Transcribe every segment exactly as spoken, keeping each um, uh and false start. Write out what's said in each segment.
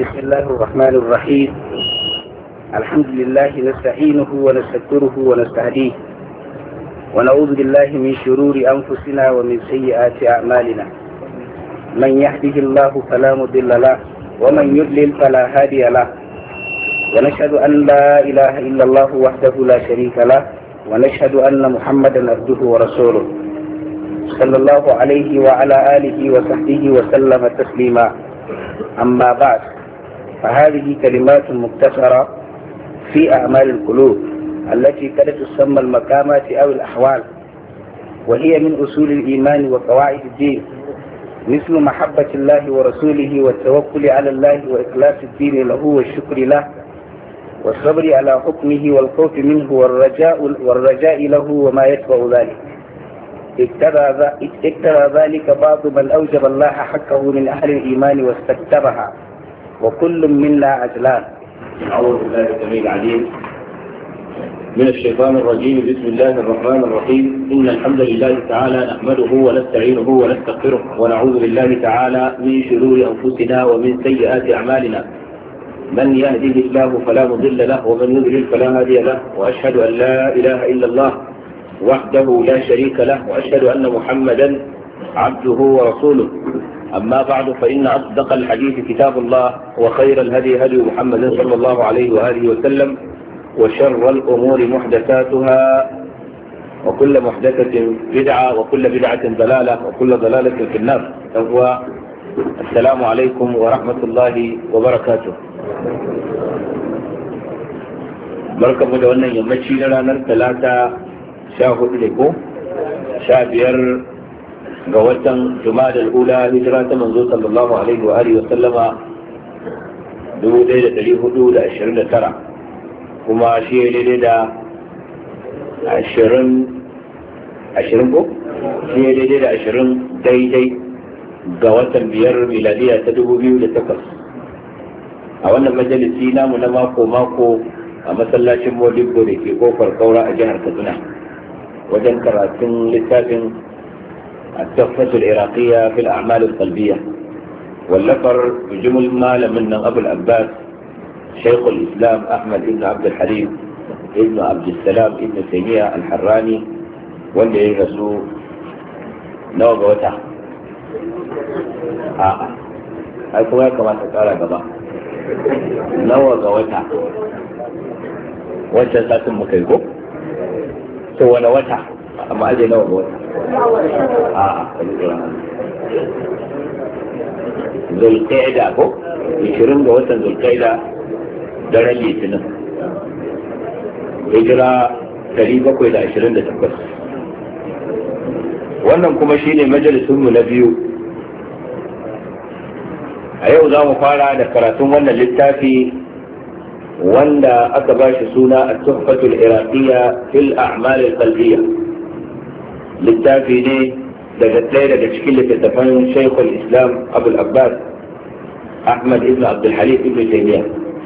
بسم الله الرحمن الرحيم. الحمد لله نستعينه ونستغفره ونستهديه ونعوذ بالله من شرور أنفسنا ومن سيئات أعمالنا. من يهده الله فلا مضل له ومن يضلل فلا هادي له، ونشهد أن لا إله إلا الله وحده لا شريك له، ونشهد أن محمدا عبده ورسوله صلى الله عليه وعلى آله وصحبه وسلم تسليما. أما بعد، فهذه كلمات مختصرة في أعمال القلوب التي قد تسمى المقامات أو الأحوال، وهي من أصول الإيمان وقواعد الدين، مثل محبة الله ورسوله والتوكل على الله وإخلاص الدين له والشكر له والصبر على حكمه والخوف منه والرجاء, والرجاء له وما يتبع ذلك. اقترى ذلك بعض من أوجب الله حقه من أهل الإيمان واستكتبها، وكل منا عجلان. أعوذ بالله السميع العليم من الشيطان الرجيم. بسم الله الرحمن الرحيم. إن الحمد لله تعالى نحمده ونستعينه ونستغفره ونعوذ بالله تعالى من شرور أنفسنا ومن سيئات أعمالنا. من يهده الله فلا مضل له ومن يضلل فلا هادي له، وأشهد أن لا إله إلا الله وحده لا شريك له، وأشهد أن محمدا عبده ورسوله. أما بعد، فإن أصدق الحديث كتاب الله، وخير الهدي هدي محمد صلى الله عليه وآله وسلم، وشر الأمور محدثاتها، وكل محدثة بدعة، وكل بدعة ضلالة، وكل ضلالة في النار. السلام عليكم ورحمة الله وبركاته. بركة مدونة يمشي لنا ثلاثة شاهد لكم شابير قوة جماد الأولى هجرة منذ صلى الله عليه وآله وسلم دو ليلة لي هدو دا عشرين ترى، وما شيء ليلة عشرين عشرين بو شيء ليلة عشرين داي داي قوة بير ميلادية تدو بيو لتكس. أولا مجلسينا من ماكو ماكو أمثلا شمو لبو لكي كوفر كورا أجهر كتنا وجن كراتين لتابين التحفة العراقية في الأعمال القلبية، واللفر بجمل مال من أبو العباس شيخ الإسلام أحمد بن عبد الحليم ابن عبد السلام ابن تيمية الحراني، واللي يرسو نوى قوتا آه هاي كما كما تقال قبا نوى قوتا وانت ساتم مكيكو سوى نوتا أما أجي نوى قوتا آه ذو القعدة أبو يشرون قوتا ذو القعدة daren litinin hijira ɗari bakwai da ashirin da takwas. Wannan kuma shine majalisunmu na biyu. A yau za mu fara da karatun wannan littafi wanda aka ba shi suna at-tuhfatul iraqiyya fil a'mal al-qalbiyya. Littafi ne daga ɗaya daga cikin littattafan Shaykhul Islam Abul Abbas Ahmad ibn Abdul Halim ibn Taymiyyah.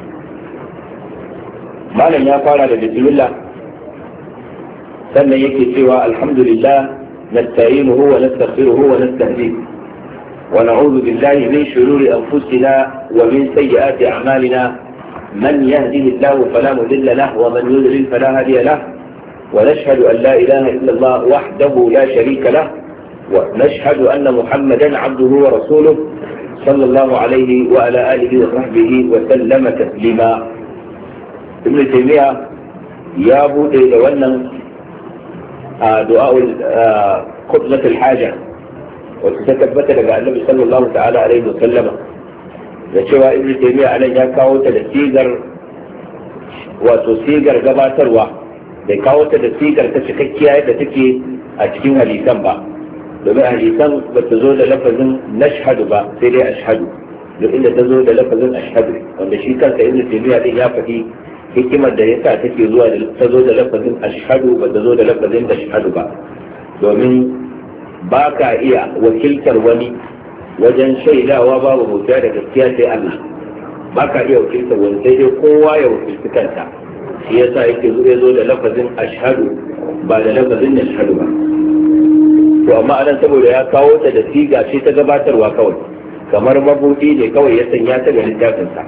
malam ya fara da bismillah, sannan yake cewa alhamdulillah nasta'inuhu wa nastaghfiruhu wa nastahdihi wa na'udhu billahi min shururi anfusina wa min sayyiati a'malina. man yahdihillahu fala mudilla lahu wa man yudlil fala hadiya lahu, wa nashhadu an la ilaha illa Allah wahdahu la sharika lahu, wa nashhadu anna Muhammadan 'abduhu wa rasuluhu sallallahu alayhi wa ala alihi wa sahbihi wa sallama taslima. ibn taymiya ya bude da wannan du'a'ul qutlatul haja wacce ta tabbata daga annabi sallallahu ta'ala alaihi wa sallama, da cewa ibn taymiya anan ya kawo ta da sigar wato sigar gabatarwa, da kawo ta da sigar ta cikakkiya yadda take a cikin hadisan ba, domin hadisan ba ta zo da lafazin nashhadu ba, sai dai ashhadu, duk inda ta zo da lafazin ashhadu, wanda shi kansa ibn taymiya din ya faɗi hikimar da yasa take zuwa da ta zo da lafazin ashhadu ba ta zo da lafazin ashhadu ba, domin ba ka iya wakiltar wani wajen shaidawa babu bauta da gaskiya sai Allah, ba ka iya wakiltar wani sai dai kowa ya wakilci kanta. shi yasa yake zo ya zo da lafazin ashhadu ba da lafazin ashhadu ba. to amma anan saboda ya kawo ta da siga ce ta gabatarwa kawai, kamar mabuɗi ne kawai ya sanya ta ga littafinsa.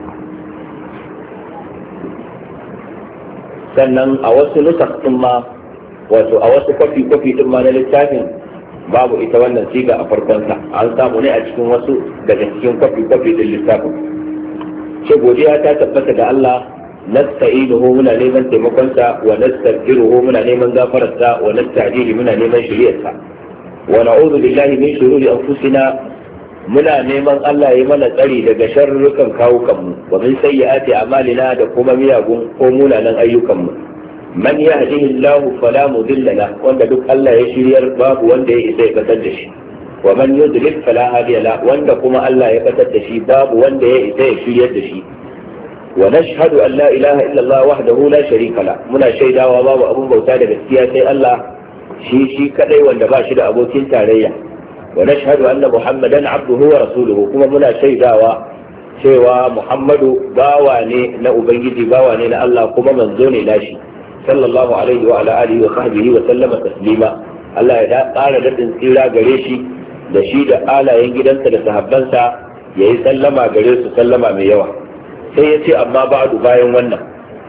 Sannan a wasu nusakh ɗin ma, wato a wasu kwafi-kwafi ɗin ma na littafin babu ita wannan siga a farkonsa, an samu ne a cikin wasu daga cikin kwafi-kwafi ɗin littafin. Ce godiya ta tabbata da Allah, nasta'inuhu muna neman taimakonsa, wa nastaghfiruhu muna neman gafararsa, wa nasta'jihi muna neman shiriyarsa, wa na'udhu billahi min shururi anfusina muna neman Allah ya mana tsari daga sharrukan kawukanmu, wa min sayyiati a'malina da kuma miyagun ko munanan ayyukanmu. Man yahdihillahu fala mudilla lahu, wanda duk Allah ya shiryar babu wanda ya isa ya batar da shi, wa man yudlil fala hadiya lahu, wanda kuma Allah ya batar da shi babu wanda ya isa ya shiryar da shi. Wa nashhadu an la ilaha illa Allah wahdahu la sharika lahu, muna shaidawa babu abun bauta da gaskiya sai Allah shi shi kadai wanda ba shi da abokin tarayya. Wa nashhadu anna Muhammadan abduhu wa rasuluhu, kuma muna shaidawa cewa Muhammadu bawa ne na Ubangiji, bawa ne na Allah, kuma manzo ne nashi, sallallahu alaihi wa ala alihi wa sahbihi wa sallama taslima. Allah ya ƙara daɗin tsira gare shi da shi da alayen gidansa da sahabbansa, yayi sallama gare su sallama mai yawa. Sai ya ce amma ba'du, bayan wannan,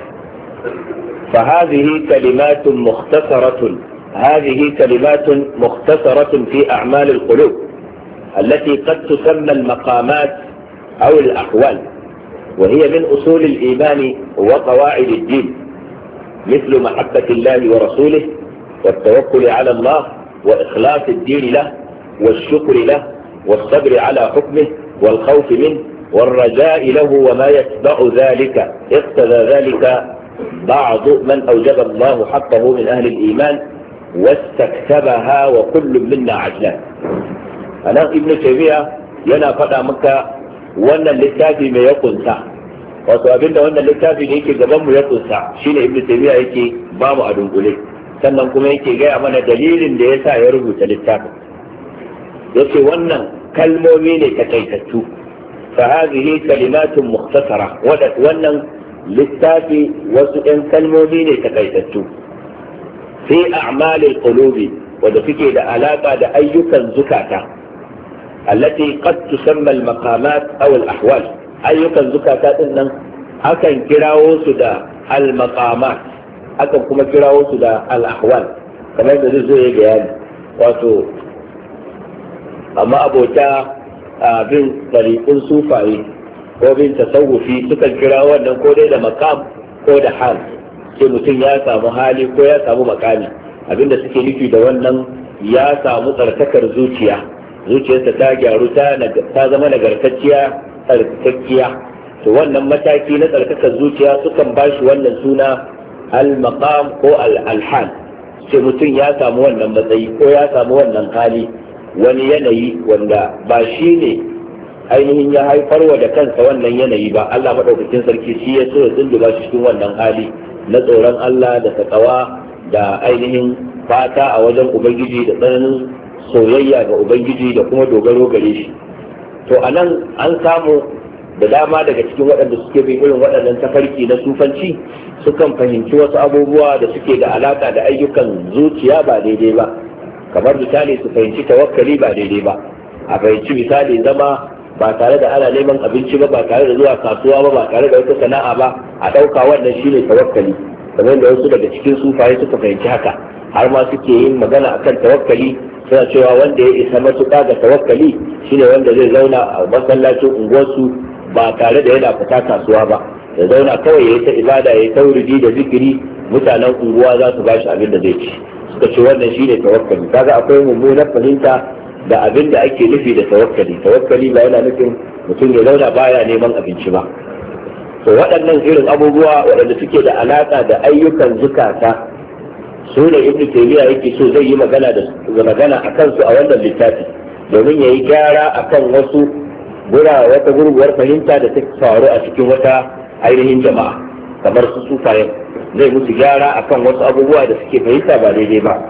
fa hadhihi kalimatun mukhtasaratun هذه كلمات مختصرة في أعمال القلوب التي قد تسمى المقامات أو الأحوال، وهي من أصول الإيمان وقواعد الدين، مثل محبة الله ورسوله، والتوكل على الله، وإخلاص الدين له، والشكر له، والصبر على حكمه، والخوف منه، والرجاء له، وما يتبع ذلك. اقتضى ذلك بعض من أوجب الله حقه من أهل الإيمان واستكتبها وكل منا عجلان. أنا ابن تيمية yana faɗa maka wannan littafi mai ya kunsa, wato abinda wannan littafi da yake gaban mu ya kunsa shine ibnu taymiya yake ba mu a dunkule, sannan kuma yake gaya mana dalilin da yasa ya rubuta littafin. yace wannan kalmomi ne takaitattu, fa hadhihi kalimatun mukhtasara, wannan littafi wasu ɗan kalmomi ne takaitattu fi a'malil qulubi, wanda suke da alaka da ayyukan zukata, allati qad tusamma al-maqamat aw al-ahwal. Ayyukan zukata din nan akan kirawo su da al-maqamat, akan kuma kirawo su da al-ahwal, kamar da zai zo ya bayani. Wato amma abota bin tariqun sufaye ko bin tasawufi sukan kira wannan ko dai da maqam ko da hal, sai mutum ya samu hali ko ya samu makami. Abinda suke nufi da wannan ya samu tsarkakar zuciya, zuciyarsa ta gyaru ta zama nagartacciya tsarkakkiya, to wannan mataki na tsarkakar zuciya sukan ba shi wannan suna al-maqam ko al-hal. sai mutum ya samu wannan matsayi ko ya samu wannan hali, wani yanayi wanda ba shi ne ainihin ya haifarwa da kansa wannan yanayi ba, Allah maɗaukakin sarki shi ya so ya tsunduba shi cikin wannan hali na tsoron Allah da takawa da ainihin fata a wajen Ubangiji da tsananin soyayya ga Ubangiji da kuma dogaro gare shi. To a nan an samu da dama daga cikin waɗanda suke bin irin waɗannan tafarki na sufanci sukan fahimci wasu abubuwa da suke da alaka da ayyukan zuciya ba daidai ba, kamar misali su fahimci tawakkali ba daidai ba, a fahimci misali zama ba tare da ana neman abinci ba, ba tare da zuwa kasuwa ba, ba tare da wata sana'a ba, a ɗauka wannan shine tawakkali, kamar da wasu daga cikin sufaye suka fahimci haka, har ma suke yin magana akan tawakkali, suna cewa wanda ya isa matuƙa ga tawakkali shine wanda zai zauna a masallacin unguwarsu ba tare da yana fita kasuwa ba, ya zauna kawai ya yi ta ibada, ya yi tauridi da zikiri, mutanen unguwa za su bashi abin da zai ci. Suka ce wannan shine tawakkali. Kaga akwai mummunar fahimta da abin da ake nufi da tawakkali. Tawakkali ba yana nufin mutum ya zauna baya neman abinci ba. To waɗannan irin abubuwa waɗanda suke da alaƙa da ayyukan zukata su ne Ibn Taymiyyah yake so zai yi magana da magana akan su a wannan littafi, domin ya yi gyara akan wasu gura wata gurguwar fahimta da ta faru a cikin wata ainihin jama'a kamar su sufayen, zai musu gyara akan wasu abubuwa da suke fahimta ba daidai ba.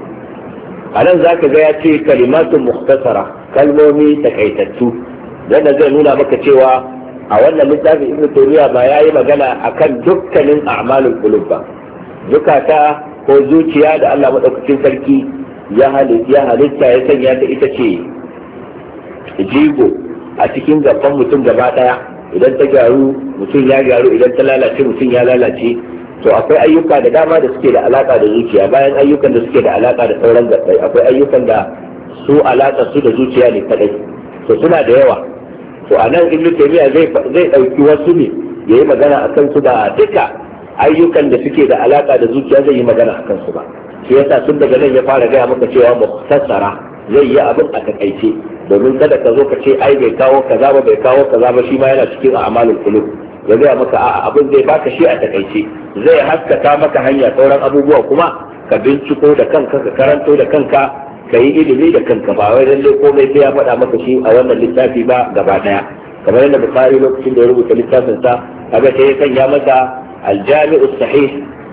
A nan za ka ga ya ce kalimatun mukhtasara, kalmomi takaitattu, wanda zai nuna maka cewa a wannan littafin Ibn Taymiyyah ba ya yi magana akan dukkanin a'malul qulub ba, zukata ko zuciya da Allah madaukakin sarki ya halitta ya sanya ta ita ce jigo a cikin gaban mutum gaba daya. Idan ta gyaru mutum ya gyaru, idan ta lalace mutum ya lalace. To akwai ayyuka da dama da suke da alaka da zuciya, bayan ayyukan da suke da alaka da sauran gabbai akwai ayyukan da su alaka su da zuciya ne kadai. To suna da yawa. To anan Ibn Taymiyyah zai zai dauki wasu ne yayi magana akan su, da duka ayyukan da suke da alaka da zuciya zai yi magana akan su ba. Shi yasa tun daga nan ya fara gaya maka cewa mukhtasara, zai yi abin a takaice, domin kada ka zo ka ce ai bai kawo kaza ba bai kawo kaza ba, shi ma yana cikin a'malul qulub. Ya gaya maka a'a abin zai baka shi a takaice, zai haskaka maka hanya sauran abubuwa kuma ka binciko da kanka, ka karanto da kanka, ka yi ilimi da kanka, ba wai lalle komai sai ya faɗa maka shi a wannan littafi ba gaba daya. Kamar yadda Bukhari lokacin da ya rubuta littafin sa, kaga sai ya sanya masa al-Jami'u sahih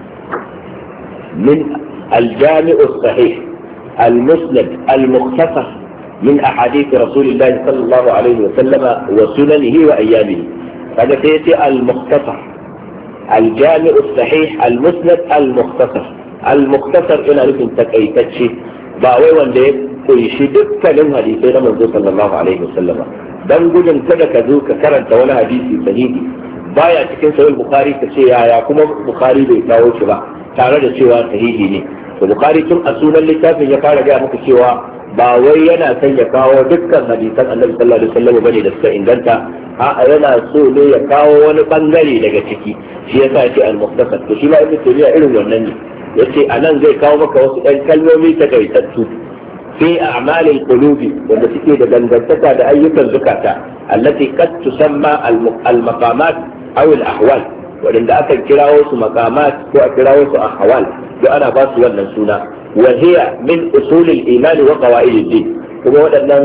min al-Jami'u sahih al-Musnad al-Mukhtasar min ahadith Rasulillah sallallahu alaihi wa sallama wa sunanihi wa ayyamihi. kaga sai yace al-mukhtasar al-jami' as-sahih al-musnad al-mukhtasar al-mukhtasar ina nufin takaitacce, ba wai wanda ya kunshi dukkanin hadisai na manzo sallallahu alaihi wasallam. Dan gudun kada ka zo ka karanta wani hadisi sahihi baya cikin sahih bukhari ka ce yaya kuma bukhari bai kawo shi ba tare da cewa sahihi ne. To bukhari tun a sunan littafin ya fara ga muku cewa ba wai yana son ya kawo dukkan hadisan annabi sallallahu alaihi wasallam bane da suka inganta, a'a yana so ne ya kawo wani bangare daga ciki, shi yasa yace al-mukhtasar. To shi ma ibnu taymiya irin wannan ne, yace anan zai kawo maka wasu ɗan kalmomi takaitattu fi a'malil qulubi wanda suke da dangantaka da ayyukan zukata, allati qad tusamma al-maqamat aw al-ahwal, wanda aka kirawo su maqamat ko a kirawo su ahwal, to ana ba su wannan suna. وهي من أصول الإيمان وقواعد الدين. kuma waɗannan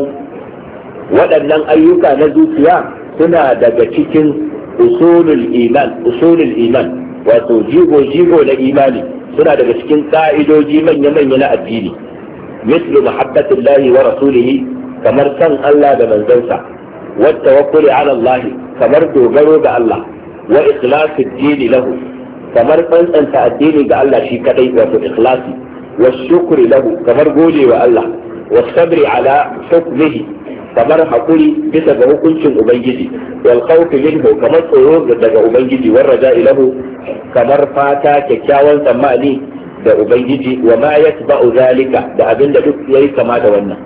waɗannan ayyuka na zuciya suna daga cikin usulul iman usulul iman wato jigo jigo na imani, suna daga cikin ka'idoji manya manya na addini. mislu mahabbatillahi wa rasulihi, kamar san Allah da manzansa, wa tawakkuli ala Allah, kamar dogaro ga Allah, wa ikhlasid dini lahu, kamar tsantsanta addini ga Allah shi kadai wato ikhlasi, والشكر له كمر قولي والله، والصبر على حكمه كمر حقولي بسبب كل شيء أبنجدي، والخوف منه كمر صيور بسبب أبنجدي، والرجاء له كمر فاتا ككاوان سمعني دا أبنجدي، وما يتبع ذلك دا أبن دا يري كما دوانا.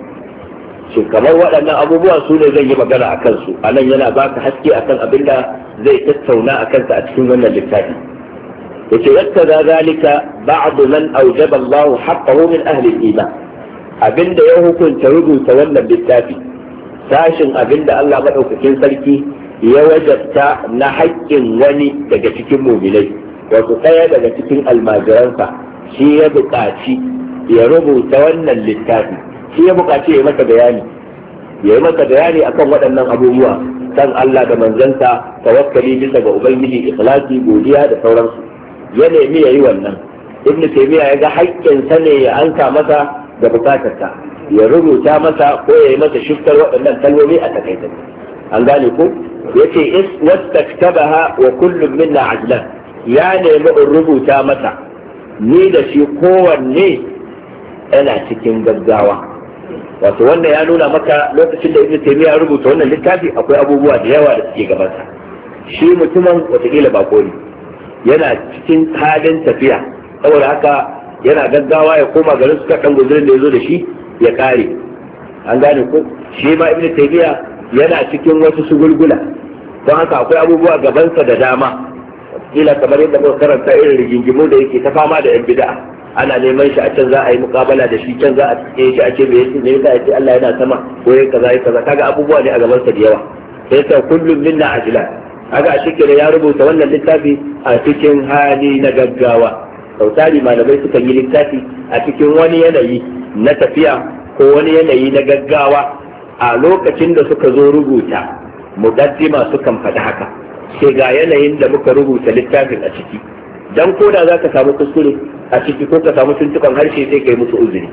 شو كمر وأنا أبو بوا سولة زي ما قال أكلسو، أنا ينا باك حسكي أكل أبن دا زي تتسونا أكلت أتكون من اللفاتي. يتذكر ذلك بعض من أوجب الله حقه من أهل الإيمان. أبند يوه كنت رجو تولى بالتافي ساشن أبند الله مدعوك كن سلكي يوجبت نحج وني دقتك مؤمنين وتقيا دقتك الماجرانسا شي يبقاتي يربو تولى للتافي شي يبقاتي يمك بياني يمك بياني أكم ودنا أبوه san Allah da manzansa, tawakkali bisa ga Ubangiji, ikhlasi, godiya da sauransu. Ya nemi ya yi wannan. Ibn Taymiyyah ya ga haƙƙinsa ne ya anka masa da bukatarsa, ya rubuta masa ko ya yi masa shiftar waɗannan kalmomi a takaice. An gane ko? Yace is wastaktabaha wa kullum minna ajlan, ya nemi in rubuta masa ni da shi kowanne yana cikin gaggawa. Wato wannan ya nuna maka lokacin da Ibn Taymiyyah ya rubuta wannan littafi akwai abubuwa da yawa da suke gabansa. Shi mutumin wataƙila bako ne, yana cikin halin tafiya, saboda haka yana gaggawa ya koma garin su kaɗan guzurin da ya zo da shi ya ƙare. An gane ko? Shi ma Ibn Taymiyyah yana cikin wasu shugulgula, don haka akwai abubuwa gabansa da dama. Kila kamar yadda muka karanta irin rigingimu da yake ta fama da yan bid'a, ana neman shi a can za a yi muƙabala da shi, can za a tsaye shi a ce me yake ne yasa yace Allah yana sama ko yayi kaza yayi kaza, kaga abubuwa ne a gabansa da yawa. Sai ta kullum minna ajlan, haka a cikin ya rubuta wannan littafi a cikin hali na gaggawa. Sautari malamai suka yi littafi a cikin wani yanayi na tafiya ko wani yanayi na gaggawa, a lokacin da suka zo rubuta muqaddima sukan faɗi haka, sai ga yanayin da muka rubuta littafin a ciki, dan koda za ka samu kuskure a ciki ko ka samu tuntukan harshe sai kai musu uzuri.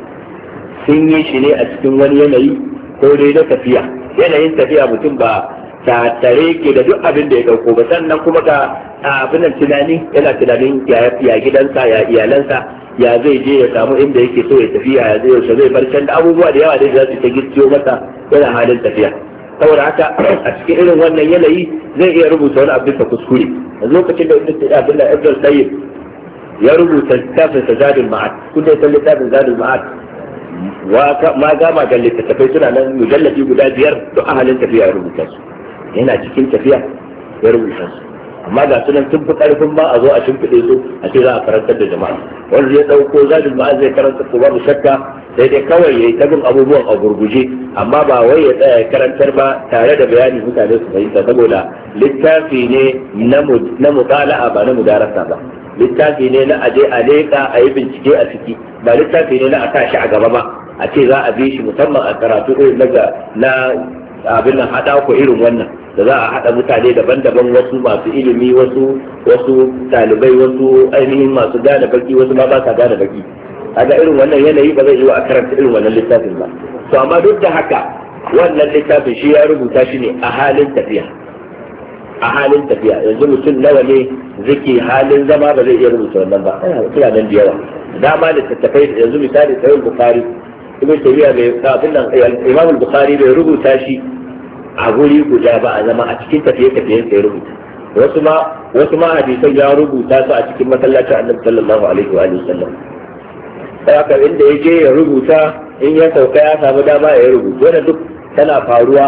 Sun yi shi ne a cikin wani yanayi ko dai na tafiya, yanayin tafiya mutum ba ta tare ke da duk abin da ya dauko ba, sannan kuma ga abin nan tunani yana tunanin ya gidansa ya iyalansa ya zai je ya samu inda yake so ya tafi, ya zai yaushe zai bar can da abubuwa da yawa da za su ta gicciyo masa yana halin tafiya. saboda haka a cikin irin wannan yanayi zai iya rubuta wani abin da kuskure lokacin da ibn Abdullah ibn Sayyid ya rubuta littafin Zadul Ma'ad kun da littafin Zadul Ma'ad ma gama da littattafai suna nan mujalladi guda biyar duk ahalin tafiya ya rubuta su yana cikin tafiya ya rubuta su amma ga sunan sun fi karfin ma a zo a shimfiɗe su a ce za a karantar da jama'a wanda zai ɗauko Zadul Ma'ad zai karanta su babu shakka sai dai kawai ya yi ta bin abubuwan a gurguje amma ba wai ya tsaya karantar ba tare da bayani mutane su fahimta saboda littafi ne na mutala'a ba na mudarasa ba littafi ne na aje a leƙa a yi bincike a ciki ba littafi ne na a sa shi a gaba ba a ce za a bi shi musamman a karatu irin na abin nan haɗa ko irin wannan da za a haɗa mutane daban-daban wasu masu ilimi wasu wasu ɗalibai wasu ainihin masu gane baki wasu ma ba sa gane baki kaga irin wannan yanayi ba zai yi wa a karanta irin wannan littafin ba to amma duk da haka wannan littafin shi ya rubuta shi ne a halin tafiya a halin tafiya yanzu mutum nawa ne zake halin zama ba zai iya rubuta wannan ba suna nan da yawa dama da tattafai yanzu misali sahih bukhari ibn tabiya bai abin nan imam bukhari bai rubuta shi a guri guda ba a zama a cikin tafiye tafiyen sai rubuta wasu ma wasu ma hadisan ya rubuta su a cikin masallacin annabi sallallahu alaihi wa sallam haka inda ya je ya rubuta in ya sauka ya samu dama ya rubuta wannan duk tana faruwa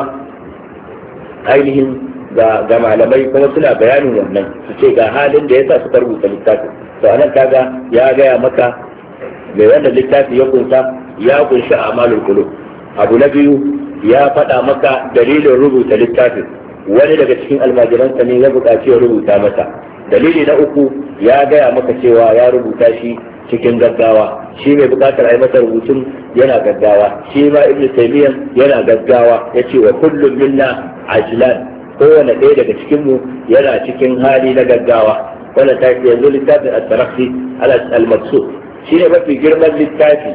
ainihin ga ga malamai kuma suna bayanin wannan su ce ga halin da yasa suka rubuta littafi to anan kaga ya gaya maka mai wannan littafi ya kunsa ya kunshi amalul qulub abu na biyu ya faɗa maka dalilin rubuta littafin wani daga cikin almajiransa ne ya buƙaci ya rubuta masa dalili na uku ya gaya maka cewa ya rubuta shi cikin gaggawa shi mai buƙatar a yi masa rubutun yana gaggawa shi ma ibnu taymiyyah yana gaggawa yace wa kullum minna ajlan kowane ɗaya daga cikin mu yana cikin hali na gaggawa wannan ta yanzu littafin at-tarafi al-maqsud shi ne mafi girman littafi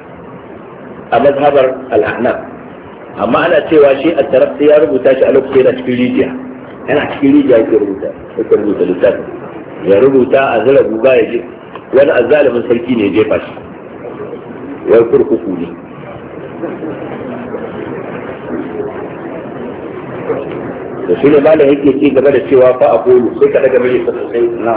a mazhabar al-ahnaf amma ana cewa shi at-tarafi ya rubuta shi a lokacin yana cikin rijiya yana cikin rijiya yake rubuta yake rubuta littafi ya rubuta a zira guga ya je wani azzalimin sarki ne ya jefa shi wai kurkuku ne da shi ne malam yake ci gaba da cewa fa aqulu sai ka daga mai sosai na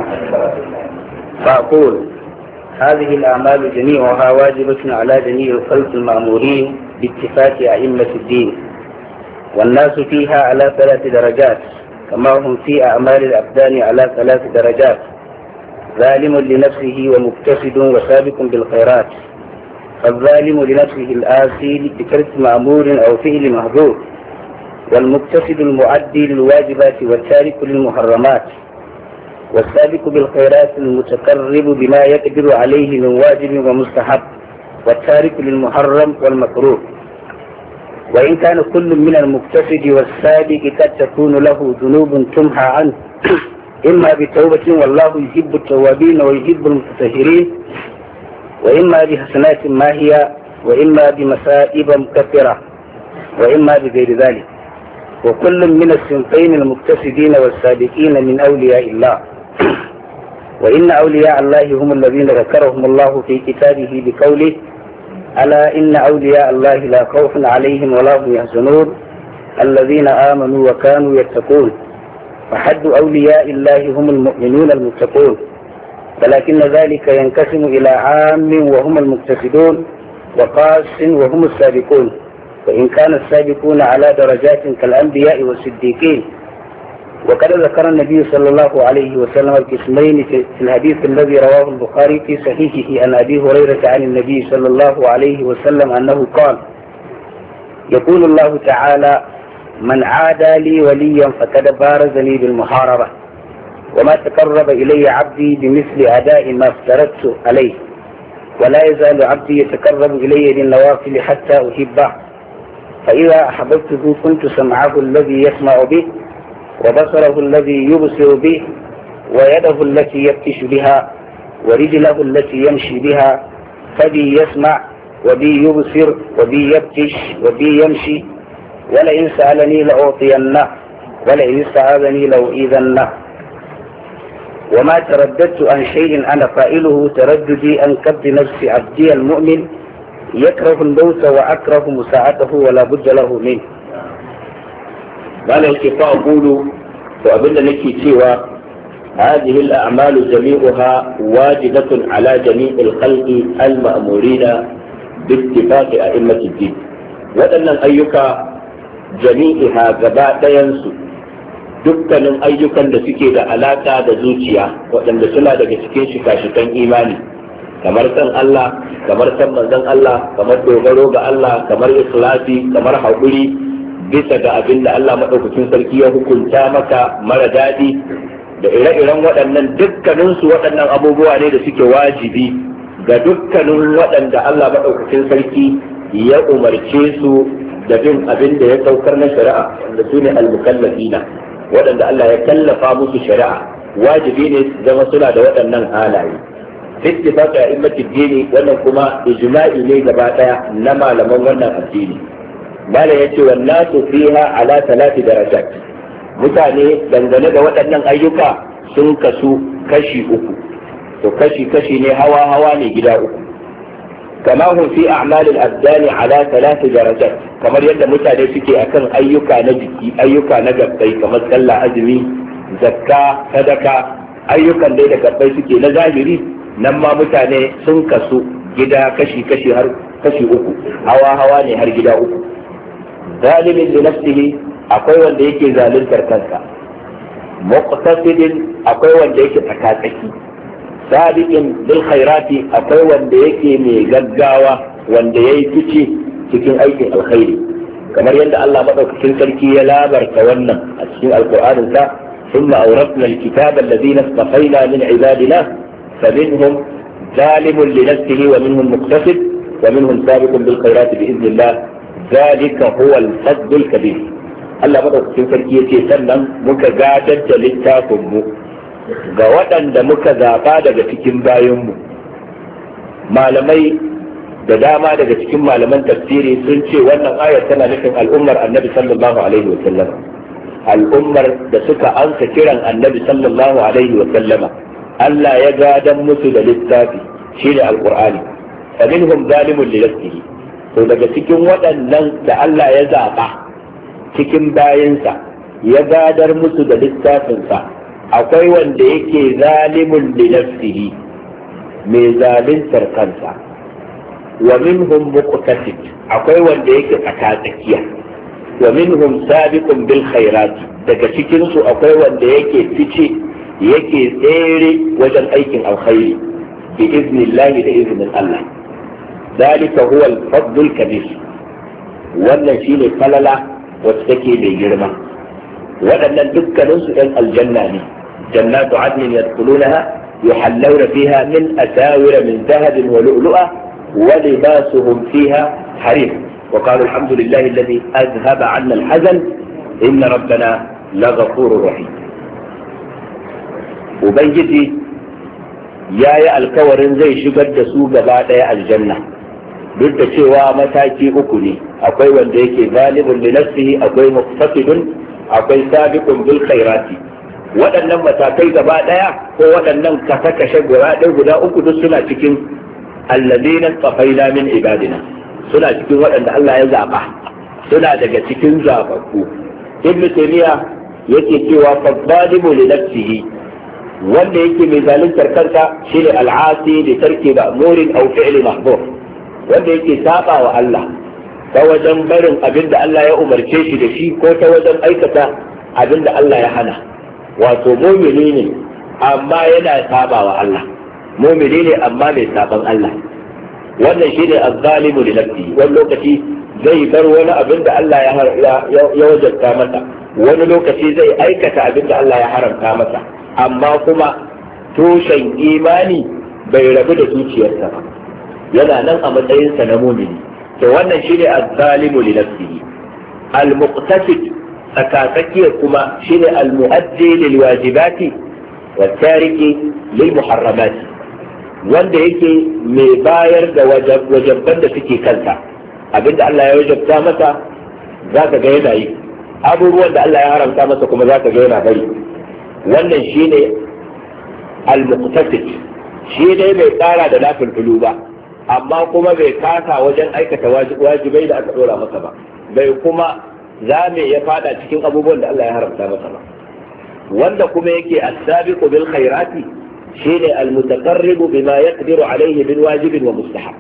fa aqulu هذه الأعمال جميعها واجبة على جميع الخلق المأمورين باتفاق أئمة الدين والناس فيها على ثلاث درجات كما هم في أعمال الأبدان على ثلاث درجات ظالم لنفسه ومقتصد وسابق بالخيرات فالظالم لنفسه الآسي بترك مأمور أو فعل محظور والمقتصد المؤدي للواجبات والتارك للمحرمات والسابق بالخيرات المتقرب بما يقدر عليه من واجب ومستحب والتارك للمحرم والمكروه وإن كان كل من المقتصد والسابق قد تكون له ذنوب تمحى عنه إما بتوبة والله يحب التوابين ويحب المتطهرين وإما بحسنات ماهية وإما بمصائب مكفرة وإما بغير ذلك وكل من الصنفين المقتصدين والسابقين من أولياء الله وإن أولياء الله هم الذين ذكرهم الله في كتابه بقوله ألا إن أولياء الله لا خوف عليهم ولا هم يحزنون الذين آمنوا وكانوا يتقون فحد أولياء الله هم المؤمنون المتقون ولكن ذلك ينقسم إلى عام وهم المقتصدون وقاس وهم السابقون وإن كان السابقون على درجات كالأنبياء والصديقين وقد ذكر النبي صلى الله عليه وسلم القسمين في الحديث الذي رواه البخاري في صحيحه عن أبي هريرة عن النبي صلى الله عليه وسلم أنه قال يقول الله تعالى من عادى لي وليا فقد بارزني بالمحاربة وما تقرب إلي عبدي بمثل أداء ما افترضت عليه ولا يزال عبدي يتقرب إلي بالنوافل حتى أحبه فإذا أحببته كنت سمعه الذي يسمع به وبصره الذي يبصر به ويده التي يبتش بها ورجله التي يمشي بها فبي يسمع وبي يبصر وبي يبتش وبي يمشي ولئن سألني لأعطينه ولئن استعاذني لأؤيذنه وما ترددت عن شيء أنا فاعله ترددي عن كبد نفس عبدي المؤمن يكره الموت وأكره مساعته ولا بد له منه malam yake fa aqulu to abinda nake cewa هذه الأعمال جميعها واجبة على جميع الخلق المأمورين باتفاق أئمة الدين وأن أيك جميعها غباء ينسو dukkanin ayyukan da suke da alaka da zuciya waɗanda suna daga cikin shika-shikan imani kamar san Allah kamar san manzon Allah kamar dogaro ga Allah kamar ikhlasi kamar haƙuri bisa ga abin da Allah maɗaukakin sarki ya hukunta maka mara daɗi da ire-iren waɗannan dukkaninsu waɗannan abubuwa ne da suke wajibi ga dukkanin waɗanda Allah maɗaukakin sarki ya umarce su da bin abin da ya saukar na shari'a wanda su ne al-mukallafina waɗanda Allah ya kallafa musu shari'a wajibi ne su zama suna da waɗannan halaye ittifaqi a'immatid dini wannan kuma ijma'i ne gaba daya na malaman wannan addini mala yace wannatu fiha ala thalathi darajat mutane dangane da waɗannan ayyuka sun kasu kashi uku to kashi kashi ne hawa hawa ne gida uku kama hum fi a'malil abdani ala thalathi darajat kamar yadda mutane suke akan ayyuka na jiki ayyuka na gabbai kamar sallah azumi zakka sadaka ayyukan dai da gabbai suke na zahiri nan ma mutane sun kasu gida kashi kashi har kashi uku hawa hawa ne har gida uku zalimin li nafsihi akwai wanda yake zaluntar kansa muqtasidin akwai wanda yake tsakatsaki sabiqin bil khairati akwai wanda yake mai gaggawa wanda yayi fice cikin aikin alkhairi kamar yadda Allah madaukakin sarki ya labarta wannan a cikin alqur'anin sa thumma awratna alkitaba alladhina istafayna min ibadina faminhum zalimun li nafsihi wa minhum muqtasid wa minhum sabiqun bil khairati bi idhnillah dhalika huwa al-fadl al-kabir Allah madaukakin sarki yace sannan muka gadar da littafin mu ga waɗanda muka zaba daga cikin bayanmu malamai da dama daga cikin malaman tafsiri sun ce wannan ayar tana nufin al'ummar annabi sallallahu alaihi wa sallama al'ummar da suka ansa kiran annabi sallallahu alaihi wa sallama Allah ya gadan musu da littafi shine alqur'ani fa minhum zalimun li nafsihi to daga cikin waɗannan da Allah ya zaba cikin bayinsa ya gadar musu da littafinsa akwai wanda yake zalimun li nafsihi mai zaluntar kansa wa minhum muqtasid akwai wanda yake tsakatsakiya wa minhum sabiqun bil khairat daga cikin su akwai wanda yake fice yake tsere wajen aikin alkhairi bi iznillah da iznin Allah dalika huwa al-fadl al-kabir wannan shine falala wacce take mai girma waɗannan dukkanin su ɗan aljanna ne jannatu adnin yadkhulunaha yuhallawna fiha min asawira min dhahabin wa lu'lu'a ولباسهم فيها حرير وقالوا الحمد لله الذي أذهب عنا الحزن إن ربنا لغفور رحيم وبنجدي يا يا الكورن زي شجر دسوق بعد الجنة duk da cewa mataki uku ne akwai wanda yake zalibun li nafsihi akwai muqtasidun akwai sabiqun bil khairati waɗannan matakai gaba daya ko waɗannan kashe-kashe guda uku duk suna cikin alladina tafaina min ibadina suna cikin waɗanda Allah ya zaba suna daga cikin zababbu ibn taymiya yake cewa fadalimu li nafsihi wanda yake mai zaluntar kansa shine al'asi da tarki ma'murin aw fi'li mahdhur wanda yake saba wa Allah ta wajen barin abinda Allah ya umarce shi da shi ko ta wajen aikata abinda Allah ya hana wato mu'mini ne amma yana saba wa Allah mumini ne amma mai saban Allah wannan shine az-zalimu li nafsihi wani lokaci zai bar wani abin da Allah ya wajabta masa wani lokaci zai aikata abin da Allah ya haramta masa amma kuma tushen imani bai rabu da zuciyarsa ba yana nan a matsayinsa na mumini to wannan shine az-zalimu li nafsihi al-muqtasid tsakatsakiya kuma shine al-mu'addi lil wajibati wa tariki lil muharramati wanda yake mai bayar da wajabban da suke kansa abinda Allah ya wajabta masa za ka ga yana yi abubuwan da Allah ya haramta masa kuma za ka ga yana bari wannan shine al-muqtasid shi dai bai tsara da nafilfulu ba amma kuma bai kasa wajen aikata wajibai da aka dora masa ba bai kuma zame ya fada cikin abubuwan da Allah ya haramta masa ba. wanda kuma yake as-sabiqu bil khairati shine al-mutaqarribu bima yaqdiru alayhi bil wajibin wa mustahab.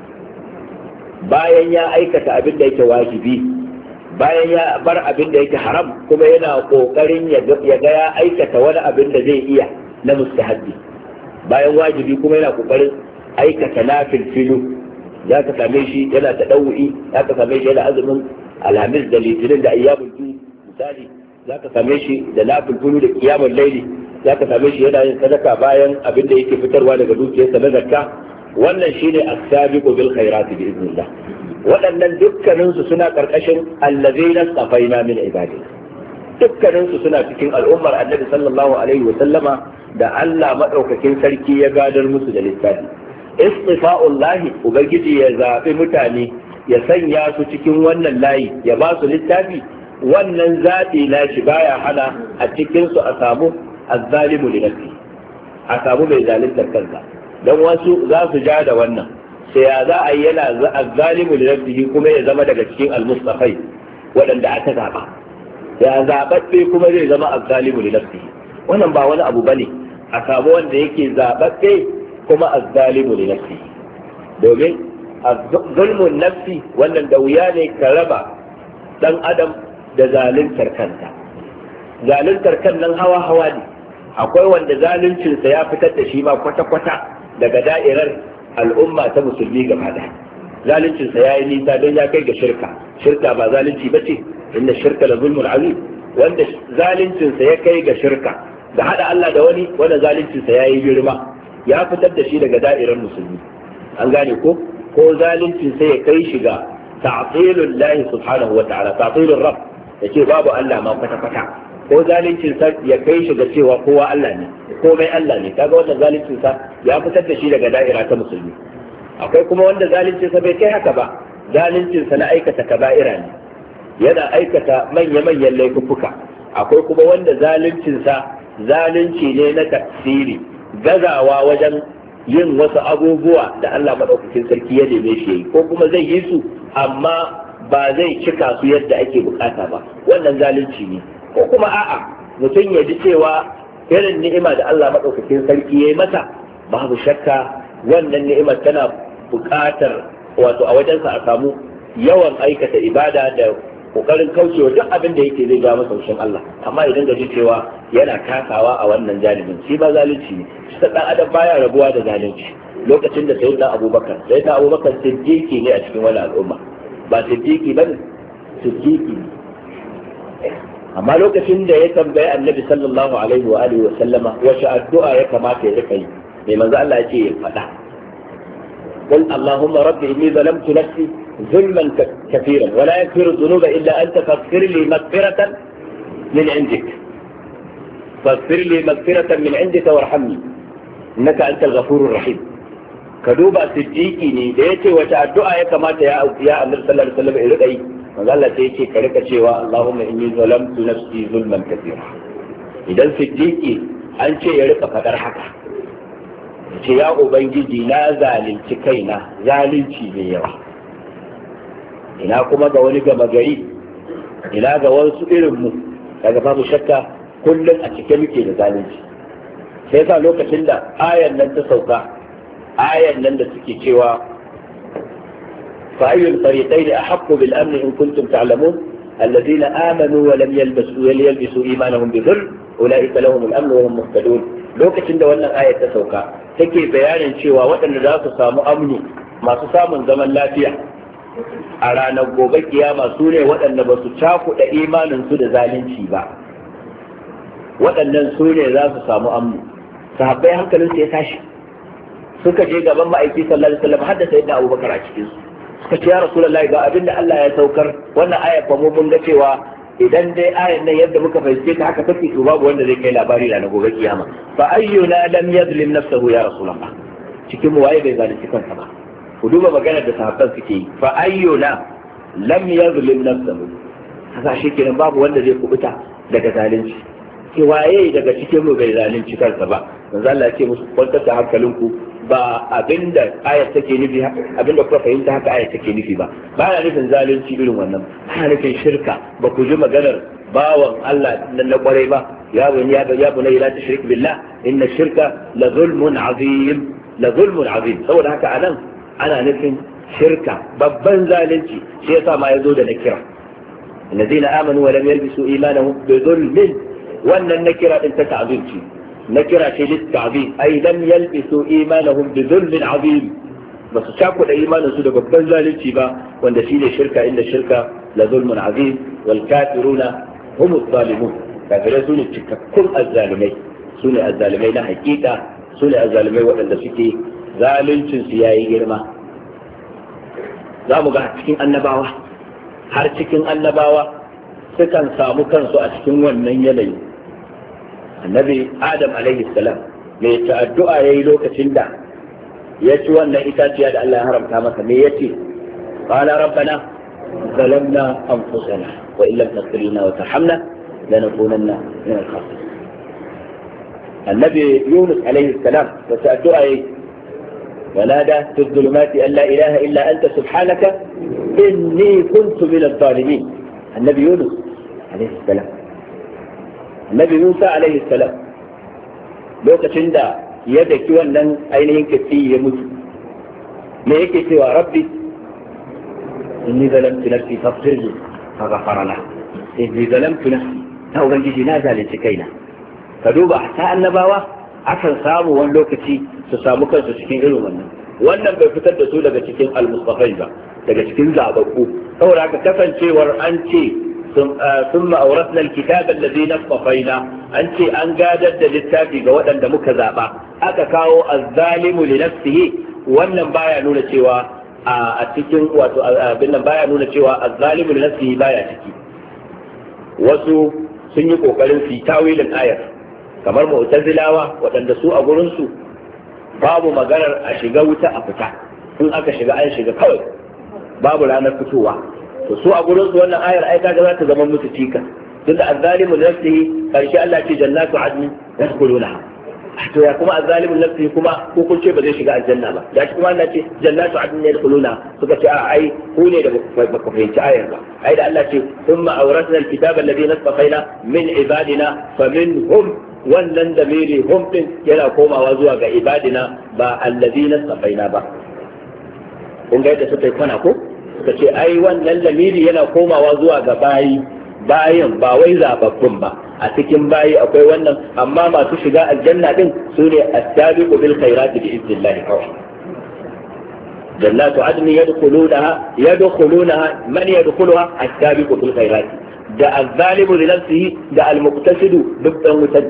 bayan ya aikata abin da yake wajibi, bayan ya bar abin da yake haram, kuma yana kokarin ya ga ya aikata wani abin da zai iya na mustahabbi. bayan wajibi kuma yana kokarin aikata nafil filu, ya ka same shi yana tadawu'i, ya ka same shi yana azumin alhamis da litinin da ayyamul bid misali, za ka same shi da nafil filu da qiyamul layli, za ka same shi yana yin sadaka bayan abin da yake fitarwa daga dukiyarsa na zakka. wannan shine as-sabiqu bil khairati bi idnillah. waɗannan dukkaninsu suna karkashin allazina safaina min ibadina, dukkaninsu suna cikin al'ummar annabi sallallahu alaihi wa sallama da Allah madaukakin sarki ya gadar musu da littafi. istifa'ullahi, ubangiji ya zaɓi mutane ya sanya su cikin wannan layi ya ba su littafi, wannan zaɓi na shi baya hana a cikinsu a samu azzalimu li nafsi, a samu mai zaluntar kansa. don wasu za su ja da wannan, sai ya za a yi yana azzalimu li nafsihi kuma ya zama daga cikin almustafai waɗanda aka zaɓa, ya zaɓaɓɓe kuma zai zama azzalimu li nafsihi. wannan ba wani abu bane a samu wanda yake zaɓaɓɓe kuma azzalimu li nafsihi, domin zulmun nafsi wannan da wuya ne ka raba dan adam da zaluntar kanta. zaluntar kan nan hawa hawa ne, akwai wanda zaluncinsa ya fitar da shi ma kwata-kwata daga da'irar al'umma ta musulmi gaba da zaluncinsa ya yi nisa don ya kai ga shirka. shirka ba zalunci ba ce, inda shirka la zulmun azim. wanda zaluncinsa ya kai ga shirka da hada Allah da wani, wanda zaluncinsa ya yi girma, ya fitar da shi daga da'irar musulmi. an gane ko ko zaluncinsa ya kai shi ga ta'tilul lahi subhanahu wa ta'ala, ta'tilur rabb, yace babu Allah ma kwata-kwata, ko zalincin sa ya kai shi ga cewa kowa Allah ne, komai Allah ne. kaga wannan zalincin sa ya fitar da shi daga da'ira ta musulmi. akwai kuma wanda zalincin sa bai kai haka ba, zalincin sa na aikata kaba'ira ne, yana aikata manya-manyan laifuka. akwai kuma wanda zalincin sa zalunci ne na tafsiri, gazawa wajen yin wasu abubuwa da Allah madaukakin sarki ya neme shi yayi, ko kuma zai yi su amma ba zai cika su yadda ake bukata ba, wannan zalunci ne. ko kuma a'a mutum ya ji cewa irin ni'ima da Allah maɗaukakin sarki ya yi masa, babu shakka wannan ni'imar tana buƙatar wato a wajensa a samu yawan aikata ibada da ƙoƙarin kaucewa duk abin da yake zai ga masa haushin Allah. amma idan ga ji cewa yana kasawa a wannan janibin, shi ba zalunci ne. shi ɗan adam baya rabuwa da zalunci. lokacin da sayyidina Abubakar sayyidina Abubakar siddiqi ne a cikin wani al'umma, ba siddiqi bane, siddiqi ne. amma lokacin da ya tambayi annabi sallallahu alaihi wa alihi wa sallama wace addu'a ya kamata ya rika yi, mai manzo Allah ya ce ya faɗa, qul allahumma rabbi inni zalamtu nafsi zulman kathiran wa la yaghfiru dhunuba illa anta faghfir li maghfiratan min 'indik faghfir li maghfiratan min 'indika warhamni innaka antal ghafurur rahim. ka duba siddiqi ne da yace wace addu'a ya kamata ya ya annabi sallallahu alaihi wa sallam ya rika yi, manzo Allah sai yake ka rika cewa Allahumma inni zalamtu nafsi zulman kathira. idan siddiqi an ce ya rika fadar haka, ce ya ubangiji na zalunci kaina zalunci mai yawa, ina kuma ga wani gama gari, ina ga wasu irin mu, daga babu shakka kullum a cike muke da zalunci. sai sa lokacin da ayan nan ta sauka, ayan nan da suke cewa فأي الفريقين أحق بالأمن إن كنتم تعلمون الذين آمنوا ولم يلبسوا يلبسوا إيمانهم بظلم أولئك لهم الأمن وهم مهتدون. lokacin da wannan ayat ta sauka take bayanin cewa waɗanda za su samu amni, masu samun zaman lafiya a ranar gobe kiyama su ne waɗanda ba su cakuɗa imanin su da zalunci ba, waɗannan su ne za su samu amni. sahabbai hankalin su ya tashi, suka je gaban ma'aiki sallallahu alaihi wasallam, hadda sayyidina Abubakar a cikin su, suka ce ya Rasulullahi ga abin da Allah ya saukar, wannan ayat fa mu mun ga cewa idan dai ayan nan yadda muka fahimce ta haka take, to babu wanda zai kai labari da na gobe kiyama. fa ayyuna lam yadlim nafsahu ya Rasulullah, cikin mu waye bai zalunci kansa ba? ku duba maganar da sahabban suke yi, fa ayyuna lam yadlim nafsahu, haka shi kenan babu wanda zai kubuta daga zalunci. ki waye daga cikin mu bai zalunci kansa ba manzo Allah ya ce musu kwantar da hankalinku ba abinda ayat take nufi abinda kuka fahimta haka ayat take nufi ba ba na nufin zalunci irin wannan ba na nufin shirka ba ku ji maganar bawan Allah na kwarai ba ya bani ya ya bani la tushrik billah inna shirka la zulmun azim la zulmun azim saboda haka anan ana nufin shirka babban zalunci shi yasa ma yazo da nakira alladhina amanu wa lam yalbisu imanahum bi dhulmin wannan nakira din ta ta'zimci nakira ce lit ta'zim ay lam yalbisu imanahum bi dhulmin azim ba su caku da imanin su da babban zalunci ba wanda shine shirka inda shirka la zulmun azim wal kafiruna hum adh-dhalimun kafirai sune cikakkun azzalimai sune azzalimai na hakika sune azzalimai waɗanda suke zaluncin su yayi girma za mu ga cikin annabawa har cikin annabawa sukan samu kansu a cikin wannan yanayi annabi adam alaihi salam mai ta addu'a yayi lokacin da ya ci wannan itaciya da Allah ya haramta masa me yace qala rabbana zalamna anfusana wa in lam taghfir lana wa tarhamna lanakunanna min al-khasirin annabi yunus alaihi salam wata addu'a yayi ونادى في الظلمات أن لا إله إلا أنت سبحانك إني كنت من الظالمين النبي يونس عليه السلام النبي موسى عليه السلام لو تشندى يدك ونن أين كفي يموت ما يكفي ربي إني ظلمت نفسي فاغفر لي فغفر له إني ظلمت نفسي أو بنجي نازل لسكينة فدوب أحساء النبوة akan samu wani lokaci su samu kansu cikin irin wannan wannan bai fitar da su daga cikin al-mustafai ba daga cikin zababbu saboda haka kasancewar an ce ثم أورثنا الكتاب الذي نصفينا أنت أن قادت للتابي وأن دمك زابا أكاكاو الظالم لنفسه وأن بايا نونا شوى أتكين وأن بايا نونا شوى الظالم لنفسه بايا تكي وسو سنيكو قلن في تاويل الآية kamar mu'tazilawa waɗanda su a gurinsu babu maganar a shiga wuta a fita in aka shiga an shiga kawai babu ranar fitowa to su a gurinsu wannan ayar ai kaga za ta zama musu cika tunda azzalimu nafsihi karshe Allah ce jannatu adni yadkhulunaha to ya kuma azzalimu nafsihi kuma ko kun ce ba zai shiga aljanna ba da shi kuma Allah ce jannatu adni yadkhulunaha suka ce a ai ku ne da ba ku fahimci ayar ba ai da Allah ce thumma awrasna alkitaba alladhi nasfaina min ibadina faminhum wannan damiri hum din yana komawa zuwa ga ibadina ba allazina safaina ba kun ga yadda suka yi kwana ko suka ce ai wannan damiri yana komawa zuwa ga bayi bayin ba wai zababbun ba a cikin bayi akwai wannan amma masu shiga aljanna din sune as-sabiqu bil khairati bi idnillah kawai jannatu adni yadkhulunaha yadkhulunaha man yadkhuluha as-sabiqu bil khairati da az-zalimu li nafsihi da al-muqtasidu dukkan wutan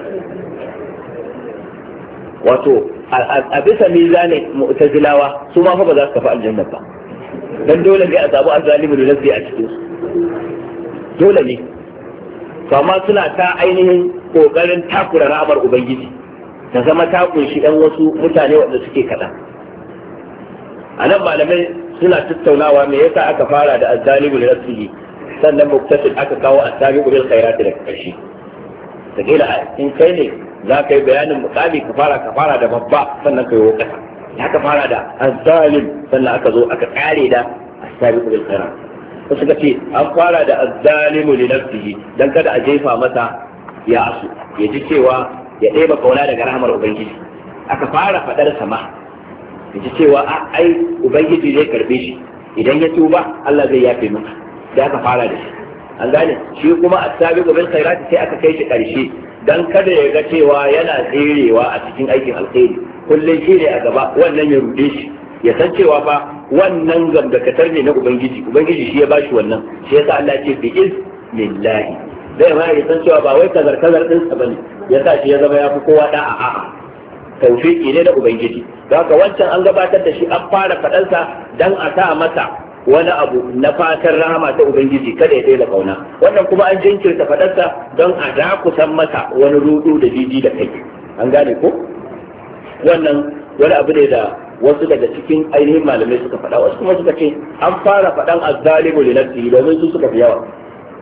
wato a bisa mizanin mu'tazilawa su ma fa ba za su kafa aljanna ba dan dole ne a samu az-zalimu li nafsihi a cikin dole ne to amma suna ta ainihin kokarin takura ra'amar ubangiji ta zama ta kunshi ɗan wasu mutane wanda suke kaɗan a nan malamai suna tattaunawa me yasa aka fara da az-zalimu li nafsihi sannan muktasid aka kawo asabi bil khairati daga karshe sakila in kai ne za ka yi bayanin mukami ka fara ka fara da babba sannan ka yi wakata ya ka fara da azzalim sannan aka zo aka kare da asabi bil khairat wasu ka ce an fara da azzalimu li nafsihi dan kada a jefa masa ya asu ya ji cewa ya ɗeba kauna daga rahmar ubangiji aka fara fadar sama ya ji cewa ai ubangiji zai karbe shi idan ya tuba Allah zai yafe masa da aka fara da shi an gane shi kuma as-sabiqu bil khairati sai aka kai shi karshe dan kada ya ga cewa yana tserewa a cikin aikin alkhairi kullum shi ne a gaba wannan ya rude shi ya san cewa fa wannan gamdakatar ne na ubangiji ubangiji shi ya bashi wannan shi yasa Allah ya ce bi iznillahi zai ma ya san cewa ba wai kazar kazar din sa bane yasa shi ya zama ya fi kowa da a'a tawfiki ne da ubangiji haka wancan an gabatar da shi an fara fadansa dan a sa masa wani abu na fatan rahama ta ubangiji kada ya daina kauna wannan kuma an jinkirta fadarsa don a da kusan masa wani rudu da jiji da kai an gane ko wannan wani abu ne da wasu daga cikin ainihin malamai suka faɗa wasu kuma suka ce an fara faɗan azzalimu li nafsihi domin su suka fi yawa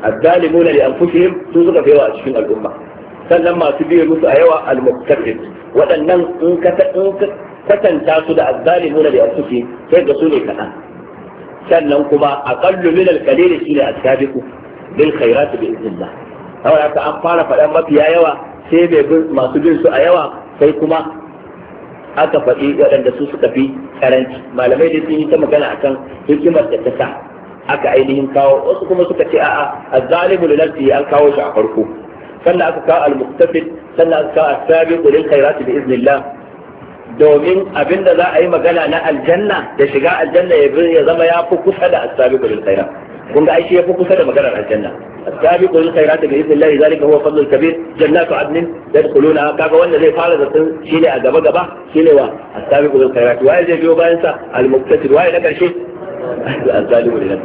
الظالمون لأنفسهم سوزك في يوم أشكين الأمة sannan masu biye musu a yawa al-muqtasid waɗannan in ka kwatanta su da azzalimuna da anfusi sai ga su ne kaɗan sannan kuma aqallu min al-qalil shine as-sabiqu bil khairat bi idnillah hawa haka an fara faɗan mafiya yawa sai bai masu bin su a yawa sai kuma aka faɗi waɗanda su suka fi karanci malamai da sun yi ta magana akan hikimar da ta sa aka ainihin kawo wasu kuma suka ce a'a az-zalimu li nafsihi an kawo shi a farko sannan aka kawo al-muqtasid sannan aka kawo as-sabiqu lil khairat bi idnillah domin abinda za a yi magana na aljanna da shiga aljanna ya zama ya fi kusa da as-sabiqu lil khairat kun ga aishi ya fi kusa da maganar aljanna as-sabiqu lil khairat bi idnillah zalika huwa fadlul kabir jannatu adnin yadkhuluna kaga wanda zai fara da sun shine a gaba gaba shine wa as-sabiqu lil khairat waye zai biyo bayan sa al-muqtasid waye na karshe az-zalimu lil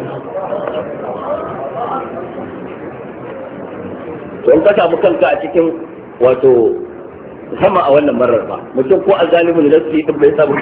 to in ka samu kanka a cikin wato musamman a wannan marar ba mutum ko azalimu da nafsi din bai samu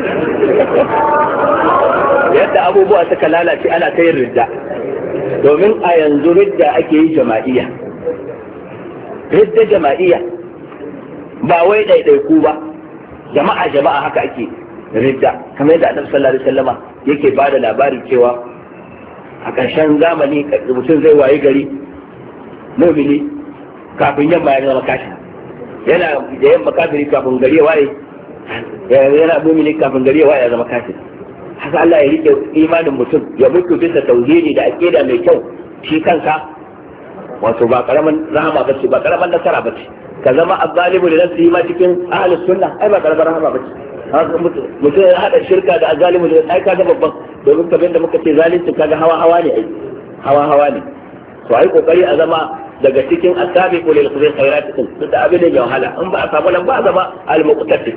yadda abubuwa suka lalace ana ta yin ridda domin a yanzu ridda ake yi jama'iyya ridda jama'iyya ba wai ɗaiɗaiku ba jama'a jama'a haka ake ridda kamar yadda annabi sallallahu alaihi wasallama yake bada labari cewa a ƙarshen zamani mutum zai wayi gari mumini kafin yamma ya zama kashi yana da yamma kafiri kafin gari ya waye yana mumini kafin gari ya waye ya zama kashi haka Allah ya rike imanin mutum ya mutu bisa tauhidi da aqida mai kyau shi kansa wato ba karaman rahama bace ba karaman nasara bace ka zama azzalimu da nafsi ma cikin ahlus sunna ai ba karaman rahama bace mutum ya hada shirka da azzalimu da ai kaga babban domin kamar da muka ce zalunci kaga hawa hawa ne ai hawa hawa ne to ai kokari a zama daga cikin asabiqu lil khairat din da abin da ya wahala in ba a samu nan ba a zama al muqtasid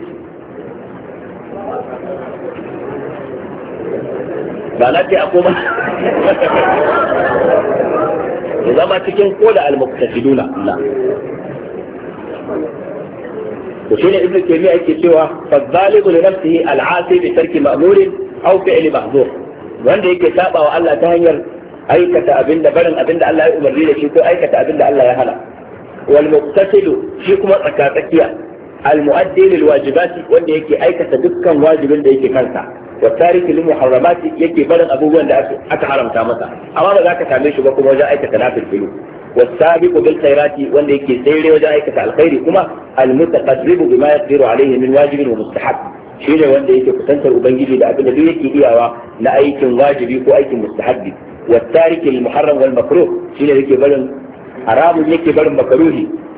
ba na ce a koma ya zama cikin koda al muqtasiduna Allah to shine ibnu taymiya yake cewa fa zalimu li nafsihi al asi bi tarki ma'mur aw fi'li mahzur wanda yake saba wa Allah ta hanyar aikata abinda barin abinda Allah ya umarni da shi ko aikata abinda Allah ya hana wal muqtasidu shi kuma tsakatsakiya al muaddi lil wajibati wanda yake aikata dukkan wajibin da yake kansa wa tariki lil muharramati yake barin abubuwan da aka haramta masa amma ba za ka same shi ba kuma wajen aikata nafil filu wa sabiqu bil khairati wanda yake tsere wajen aikata alkhairi kuma al mutaqarribu bima yaqdiru alayhi min wajibin wa mustahab shi ne wanda yake kusantar ubangiji da abin da duk yake iyawa na aikin wajibi ko aikin mustahabbi والتارك المحرم والمكروه شيء يكي بلن حرام يكي بلن مكروه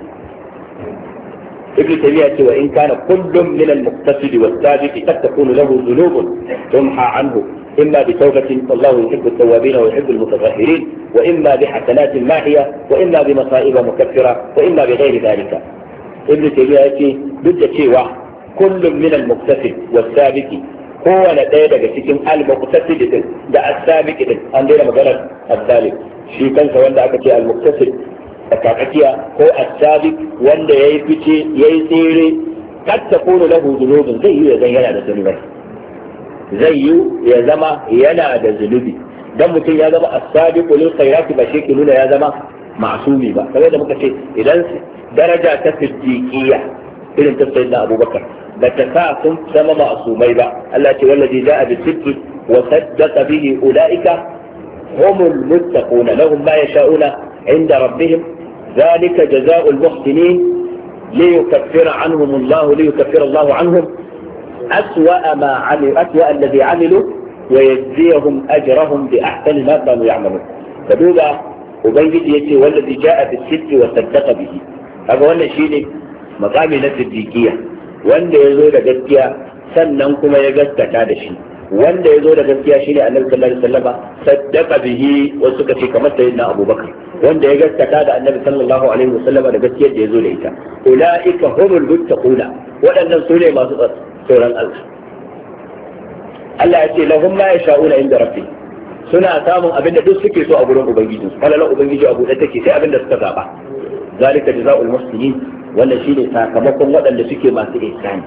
ابن تيمية وإن كان كل من المقتصد والسابق قد تكون له ذنوب تمحى عنه إما بتوبة والله يحب التوابين ويحب المتطهرين وإما بحسنات ماحية وإما بمصائب مكفرة وإما بغير ذلك ابن تيمية بدأ شيء كل من المقتصد والسابق kowane ɗaya daga cikin al-muqtasid din da as-sabiq din an daina maganar as-sabiq shi kansa wanda aka ce al-muqtasid tsakatsakiya ko as-sabiq wanda yayi fice yayi tsere kad takunu lahu dhunubun zai yi ya zama yana da zunubi zai yi ya zama yana da zunubi dan mutum ya zama as-sabiq lil khairati ba shi ke nuna ya zama ma'sumi ba kamar da muka ce idan daraja ta siddiqiyya irin ta sayyidina Abubakar ba ta sa sun zama ma'asumai ba Allah ce wallazi ja'a bi sidqi wa saddaqa bihi ulaika humul muttaquna lahum ma yasha'una 'inda rabbihim dhalika jazaa'ul muhsinin liyukaffira 'anhum Allah liyukaffira Allah 'anhum aswa'a ma 'amilu aswa'a alladhi 'amilu wa yajziyahum ajrahum bi ahsani ma kanu ya'malun kaduba ubangiji yace wallazi ja'a bi sidqi wa saddaqa bihi kaga wannan shine maqami na siddiqiyya wanda ya zo da gaskiya sannan kuma ya gaskata da shi wanda ya zo da gaskiya shine annabi sallallahu alaihi wasallam saddaqa bihi wasu suka ce kamar sayyidina abubakar wanda ya gaskata da annabi sallallahu alaihi wasallam da gaskiyar da ya zo da ita ulaika humul muttaquna wadannan su ne masu tsoron Allah Allah ya ce lahum ma yasha'una inda rabbi suna samun abinda duk suke so a gurin ubangiji falalan ubangiji abu da take sai abinda suka zaba zalika jazaa'ul muhsinin wannan shine sakamakon waɗanda suke masu ihsani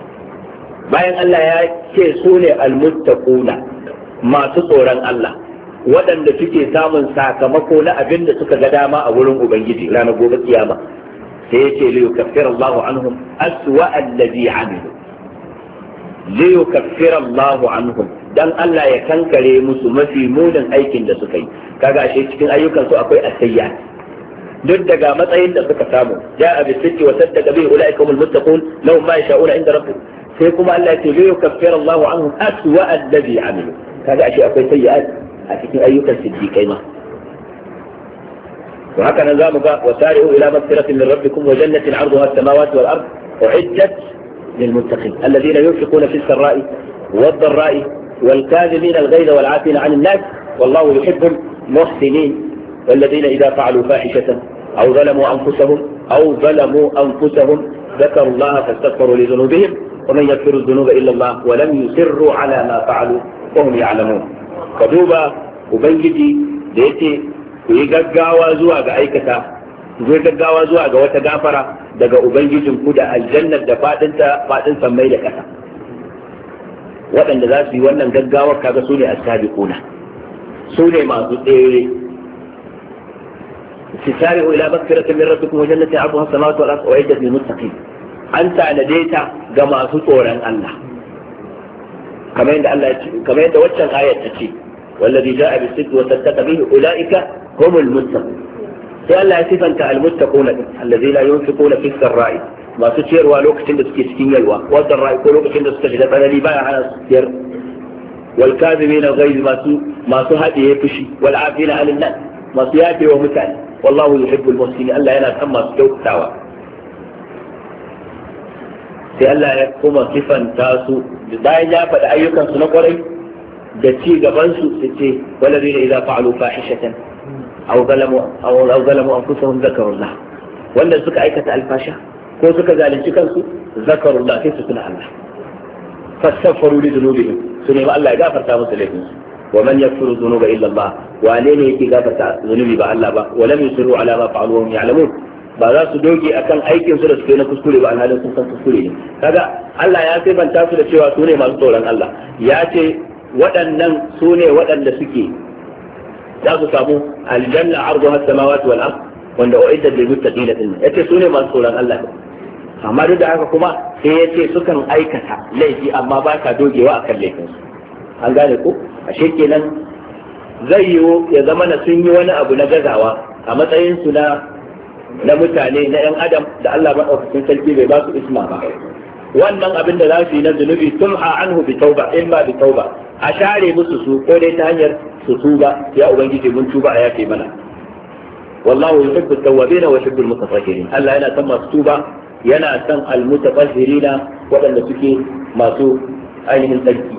bayan Allah ya ce su ne almuttaquna masu tsoron Allah waɗanda suke samun sakamako na abin da suka ga dama a wurin ubangiji ranar gobe kiyama sai yace li yukaffira Allahu anhum aswa alladhi amilu li yukaffira Allahu anhum dan Allah ya kankare musu mafi munin aikin da suka yi kaga ashe cikin ayyukan su akwai asayya duk daga matsayin da suka samu ja'a bi sitti wa saddaqa bihi ulaika humul muttaqun lahum ma yasha'una inda rabbihim sai kuma Allah ya ce li yukaffira Allahu anhum aswa alladhi amilu kaga ashe akwai sayyi'at a cikin ayyukan siddiqai ma to haka nan zamu ga wasari'u ila maghfiratin min rabbikum wa jannatin 'arduha as-samawati wal ard u'iddat lil muttaqin alladhina yunfiquna fis sarra'i wad dharra'i wal kadhibina al ghayza wal 'afina 'anil nas wallahu yuhibbul muhsinin والذين إذا فعلوا فاحشة أو ظلموا أنفسهم أو ظلموا أنفسهم ذكروا الله فاستغفروا لذنوبهم ومن يغفر الذنوب إلا الله ولم يصروا على ما فعلوا وهم يعلمون فدوبا ubangiji da yake ku yi gaggawa zuwa ga aikata ku yi gaggawa zuwa ga wata gafara daga ubangijin ku da aljannar da fadinta fadin sammai da kasa waɗanda za su yi wannan gaggawar kaga su ne as-sabiquna su ne masu tsere tisari'u ila maghfiratin min rabbikum wa jannatin 'arduha as-samawati wal ardu u'iddat lil muttaqin an tanade ta ga masu tsoron Allah kamar yadda Allah kamar yadda waccan ayat ta ce والذي جاء بالصدق وصدق به أولئك هم المتقون sai Allah ya sifanta almuttaquna allazina yunfiquna fi sarra'i masu ciyarwa lokacin da suke cikin yalwa wannan ra'i ko lokacin da suka shiga tsanani baya hana su ciyar wal kadhibina ghayz masu masu hadiye fushi wal afina 'anil nas masu yafe wa mutane wallahu yuhibbul muhsinin Allah yana san masu kyautatawa sai Allah ya kuma sifanta su bayan ya faɗi ayyukan su na kwarai da ci gaban su su ce walladina idza fa'alu fahishatan aw zalamu aw zalamu anfusahum zakarullah wanda suka aikata alfasha ko suka zalunci kansu zakarullah sai su tuna Allah fastaghfiru li dhunubihim su ne Allah ya gafarta musu laifin su wa man yaghfiru dhunuba illa Allah wane ne yake gafarta zunubi ba Allah ba wa lam yusiru ala ma fa'alu wa hum ya'lamun ba za su doge akan aikin su da suke na kuskure ba alhalin sun san kuskure ne kaga Allah ya sifanta su da cewa su ne masu tsoron Allah ya ce waɗannan su ne waɗanda suke za su samu aljanna arduha as-samawati wal ard wanda uiddat lil muttaqin din yace su ne masu tsoron Allah amma duk da haka kuma sai yace sukan aikata laifi amma ba ka dogewa akan laifin su an gane ko ashe kenan zai yiwu ya zama na sun yi wani abu na gazawa a matsayin su na na mutane na yan adam da Allah madaukakin sarki bai ba su isma ba wannan abin da za su yi na zunubi tumha anhu bi tauba in ba bi tauba a share musu su ko dai ta hanyar su tuba ya ubangiji mun tuba a yafe mana wallahu yuhibbu at-tawwabin wa yuhibbu al-mutatahhirin Allah yana son masu tuba yana son al-mutatahhirin waɗanda suke masu ainihin tsarki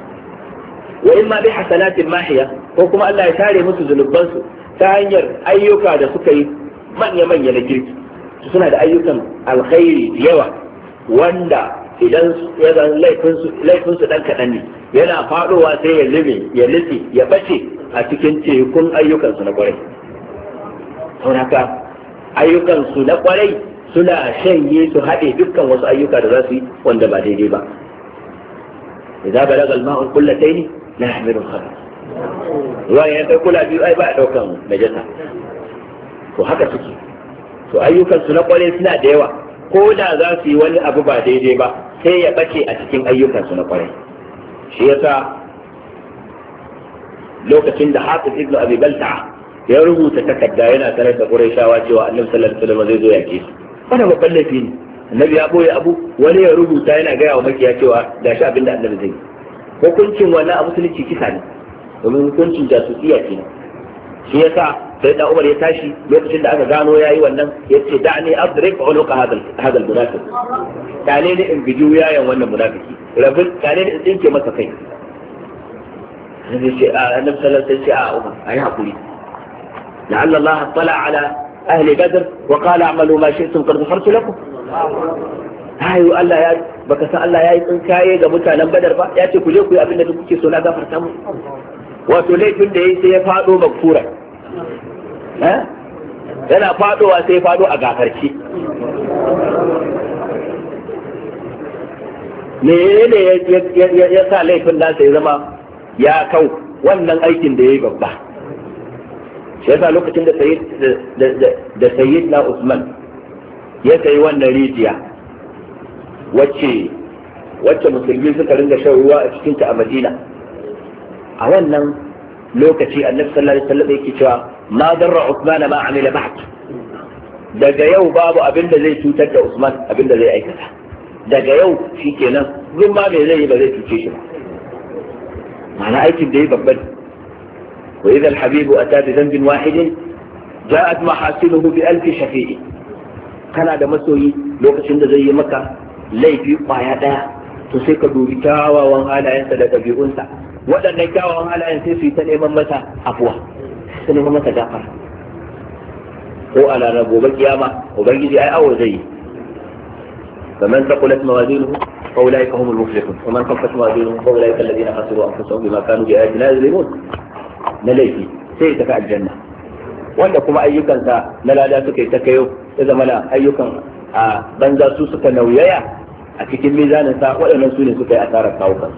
wa imma bi hasanatin mahiya ko kuma Allah ya share musu zunuban su ta hanyar ayyuka da suka yi manya manya na kirki suna da ayyukan alkhairi yawa wanda idan ya zan laifinsu ɗan kaɗan ne yana faɗowa sai ya lime ya litse ya ɓace a cikin tekun ayyukansu na ƙwarai sauraka ayyukansu na ƙwarai suna shanye su haɗe dukkan wasu ayyuka da za su yi wanda ba daidai ba idza balaga al-ma'u qullatayn la yahmilu al-khabath ruwa ya kai kula biyu ai ba a ɗaukan najasa to haka suke to ayyukansu na ƙwarai suna da yawa ko da za su yi wani abu ba daidai ba sai ya bace a cikin ayyukansu na kwarai shi yasa lokacin da Hafiz ibn Abi Balta'a ya rubuta takarda yana sanar da Qurayshawa cewa Annabi sallallahu alaihi wasallam zai zo yake su wannan babban laifi ne Annabi ya boye abu wani ya rubuta yana gaya wa makiya cewa da shi abinda Annabi zai yi hukuncin wannan a musulunci kisa ne domin hukuncin jasusiya kenan shi yasa sai da Umar ya tashi lokacin da aka gano yayi wannan yace da'ni adrik uluqa hadal hadal munafiq dane ne in biju yayan wannan munafiki rabin dane ne in dinke masa kai sai ce annabi sallallahu alaihi wasallam Umar ayi hakuri la'alla Allah tala ala ahli badr wa qala a'malu ma shi'tum qad ghafartu lakum ayu Allah ya baka san Allah yayi tsinkaye ga mutanen badar ba yace ku je ku yi abin da kuke so na gafarta mu wato laifin da yayi sai ya fado makfura yana fadowa sai fado a gafarci me ne ya sa laifin nasa ya zama ya kau wannan aikin da yayi babba. Shi yasa lokacin da sayyid da sayyidina Usman ya kai wannan rijiya wacce wacce musulmi suka ringa shan ruwa a cikin ta a Madina, a wannan lokaci annabi sallallahu alaihi wasallam yake cewa ma darra Usman ma amila ba'd, daga yau babu abin da zai cutar da Usman, abin da zai aikata daga yau shikenan, duk ma me zai yi ba zai cuce shi ba. ma'ana aikin da yayi babban. wa idha al-habibu ata bi dhanbin wahidin ja'at mahasinuhu bi alf shafi'i, kana da masoyi lokacin da zai yi maka laifi kwaya daya to sai ka dubi kyawawan halayensa da ɗabi'unsa, waɗannan kyawawan halayen sai su yi ta neman masa afuwa, su neman masa gafara. ko a ranar gobe kiyama ubangiji ai awo zai yi, faman taqulat mawazinuhu fa ulaika humul muflihun wa man khaffat mawazinuhu fa ulaika alladhina khasiru anfusahum bima kanu bi ayatina yuzlimun. na laifi sai ya tafi aljanna, wanda kuma ayyukansa na lada suka yi ta kayo ya zama na ayyukan a banza su suka nauyaya a cikin mizanin sa, waɗannan su ne suka yi asarar kawo kansu.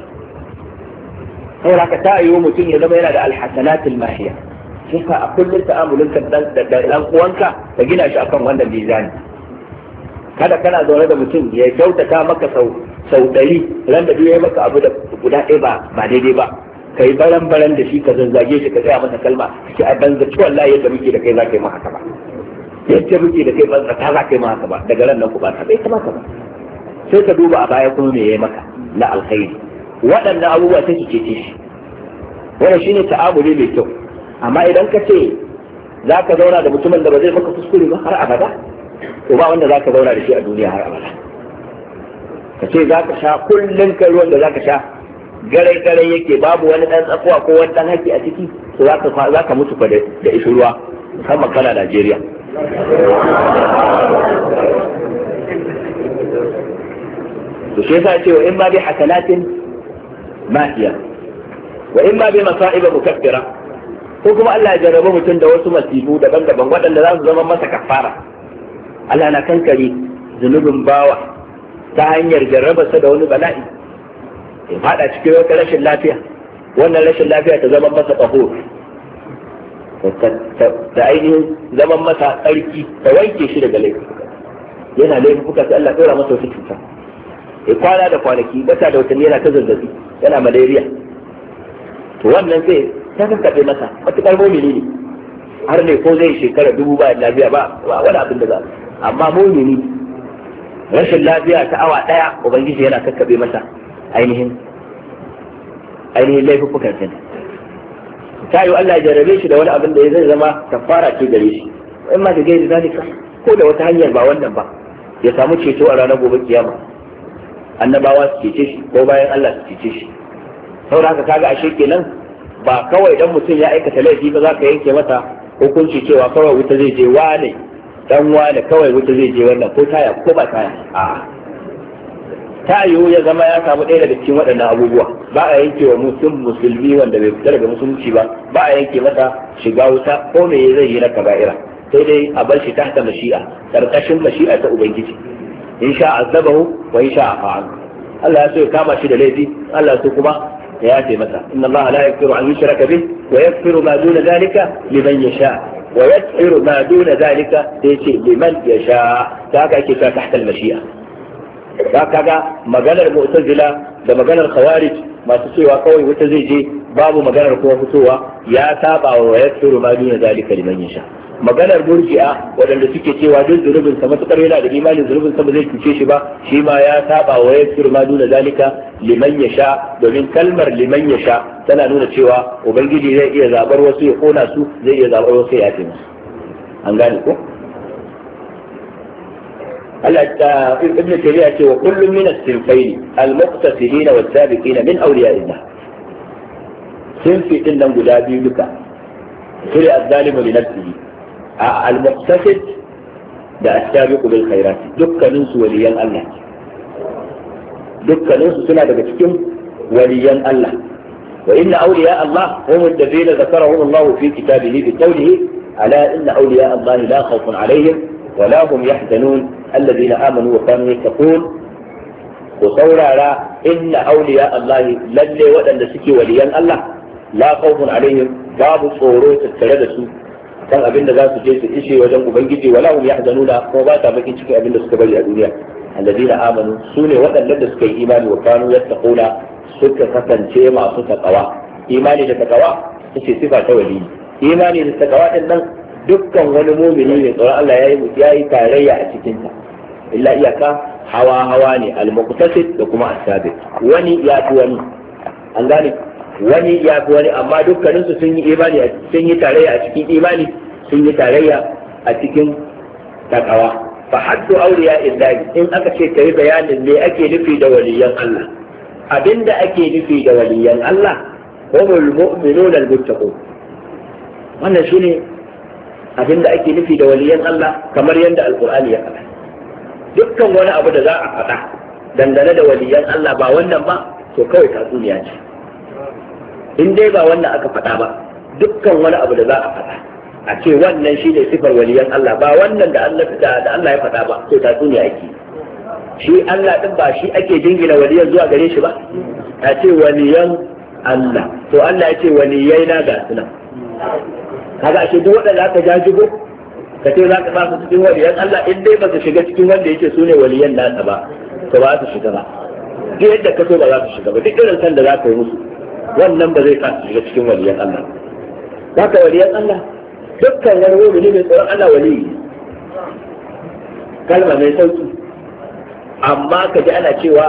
sai haka ta yiwu mutum ya zama yana da alhasanatul mahiya, shi ka a kullum ta'amulinka da ɗan uwanka ka gina shi akan wannan mizani. kada kana zaune da mutum ya kyautata maka sau sau ɗari, ran da duk ya maka abu da guda ɗaya ba ba daidai ba, kai baran baran da shi ka zazzage shi ka tsaya masa kalma ki a banza ci wallahi yadda muke da kai za ka yi maka ba, yadda muke da kai banza ta za ka yi maka ba, daga ran nan ku ba ta bai kamata ba. sai ka duba a baya kuma me yayi maka na alkhairi, waɗannan abubuwa sai su cece shi. wannan shine ta'amuli mai kyau. amma idan ka ce za ka zauna da mutumin da ba zai maka kuskure ba har abada, to ba wanda za ka zauna da shi a duniya har abada. ka ce za ka sha kullum kai ruwan da za ka sha garai garai yake babu wani ɗan tsakuwa ko wani ɗan haki a ciki, to za ka mutu fa da ishi ruwa, musamman kana Najeriya. to shi yasa ce wa in ma bi hasanatin mahiya wa in ma bi masa'iba mukaffira, ko kuma Allah ya jarraba mutum da wasu masifu daban-daban waɗanda za su zama masa kafara. Allah na kankare zunubin bawa ta hanyar jarrabarsa da wani bala'i, ya fada cikin wata rashin lafiya, wannan rashin lafiya ta zama masa ƙaho, ta ainihin zaman masa tsarki, ta wanke shi daga laifuka. yana laifuka sai Allah ɗora masa wata cuta, ya kwana da kwanaki, wata da watanni yana ta zazzabi, yana malaria. to wannan sai ta kankaɗe masa matuƙar mumini ne, har ne ko zai shekara dubu ba lafiya ba wani abin da za, amma mumini rashin lafiya ta awa ɗaya ubangiji yana kakkaɓe masa ainihin ainihin laifukan sa. ta yi Allah ya jarabe shi da wani abin da ya zai zama kafara ce gare shi, in ma da gairi zalika ko da wata hanyar ba wannan ba, ya samu ceto a ranar gobe kiyama, annabawa su cece shi ko bayan Allah su cece shi. saboda haka kaga ashe kenan ba kawai dan mutum ya aikata laifi ba za ka yanke masa hukunci cewa kawai wuta zai je wane dan wane kawai wuta zai je wannan ko taya ko ba taya. a'a ta yiwu ya zama ya samu ɗaya daga cikin waɗannan abubuwa, ba a yanke wa mutum musulmi wanda bai fita daga musulunci ba ba a yanke masa shiga wuta ko me zai yi na kaba'ira, sai dai a bar shi tahta mashi'a, karkashin mashi'a ta ubangiji. in sha azabahu wa in sha afa Allah ya so ya kama shi da laifi, Allah so kuma ya yafe masa. inna Allah la yaghfiru an yushraka bih wa yaghfiru ma duna dhalika liman yasha wa yaghfiru ma duna dhalika sai ce liman yasha, ta haka ake sa tahta al-mashi'a. da kaga maganar mu'tazila da maganar khawarij masu cewa kawai wuta zai je babu maganar kuma fitowa ya saba wa yaghfiru ma duna dhalika liman yasha. maganar murji'a waɗanda suke cewa duk zunubin sa matukar yana da imanin zunubin sa ba zai cuce shi ba, shi ma ya saba wa yaghfiru ma duna zalika liman yasha, domin kalmar liman yasha tana nuna cewa ubangiji zai iya zabar wasu ya kona su, zai iya zabar wasu ya yafe musu. an gane ko? Allah ta ibn Taymiyyah ce wa kullum min as-sinfayn al-muqtasidin wa as-sabiqin min awliya'illah. sinfi din nan guda biyu duka, sura az-zalimu li nafsihi, al-muqtasid da as-sabiqu bil khairat, dukkanin su waliyan Allah, dukkanin su suna daga cikin waliyan Allah. wa inna awliya Allah hum alladhina dhakarahum Allah fi kitabihi bi qawlihi ala inna awliya Allah la khawfun alayhim wa la hum yahzanun alladhina amanu wa kanu yattaqun. ku saurara, inna awliya Allah lalle waɗanda suke waliyan Allah la khawfun alaihim babu tsoro tattare da su kan abin da za su je su ishe wajen ubangiji wala hum yahzanuna ko ba ta bakin cikin abin da suka bari a duniya alladina amanu sune waɗannan da suka yi imani wa kanu yattaquna suka kasance masu takawa imani da takawa ce sifa ta wali imani da takawa din nan dukkan wani mu'mini ne tsoron Allah yayi yayi tarayya a cikin ta illa iyaka hawa hawa ne al-muqtasid da kuma as-sabiq wani ya fi wani an gane wani ya fi wani amma dukkaninsu sun yi imani sun yi tarayya a cikin imani sun yi tarayya a cikin takawa fa haddu awliya illahi in aka ce kai bayanin me ake nufi da waliyan Allah abinda ake nufi da waliyan Allah humul mu'minuna al-muttaqun wannan shine abinda ake nufi da waliyan Allah kamar yadda alqur'ani ya faɗa dukkan wani abu da za a faɗa dangane da waliyan Allah ba wannan ba to kawai tatsuniya ce in dai ba wannan aka faɗa ba dukkan wani abu da za a faɗa a ce wannan shi ne sifar waliyan Allah ba wannan da Allah da Allah ya faɗa ba to tatsuniya ake shi Allah din ba shi ake jingina waliyan zuwa gare shi ba a ce waliyan Allah to Allah ya ce waliyai na ga sunan kaga ashe duk wanda zaka jajibo ka ce zaka ba su cikin waliyan Allah in dai ba su shiga cikin wanda yake su ne waliyan nasa ba to ba su shiga ba duk yadda ka so ba za su shiga ba duk irin san da za ka yi musu wannan ba zai kasu shiga cikin waliyan Allah haka waliyan Allah dukkan wani mu'mini mai tsoron Allah waliyi kalma mai sauki amma ka ji ana cewa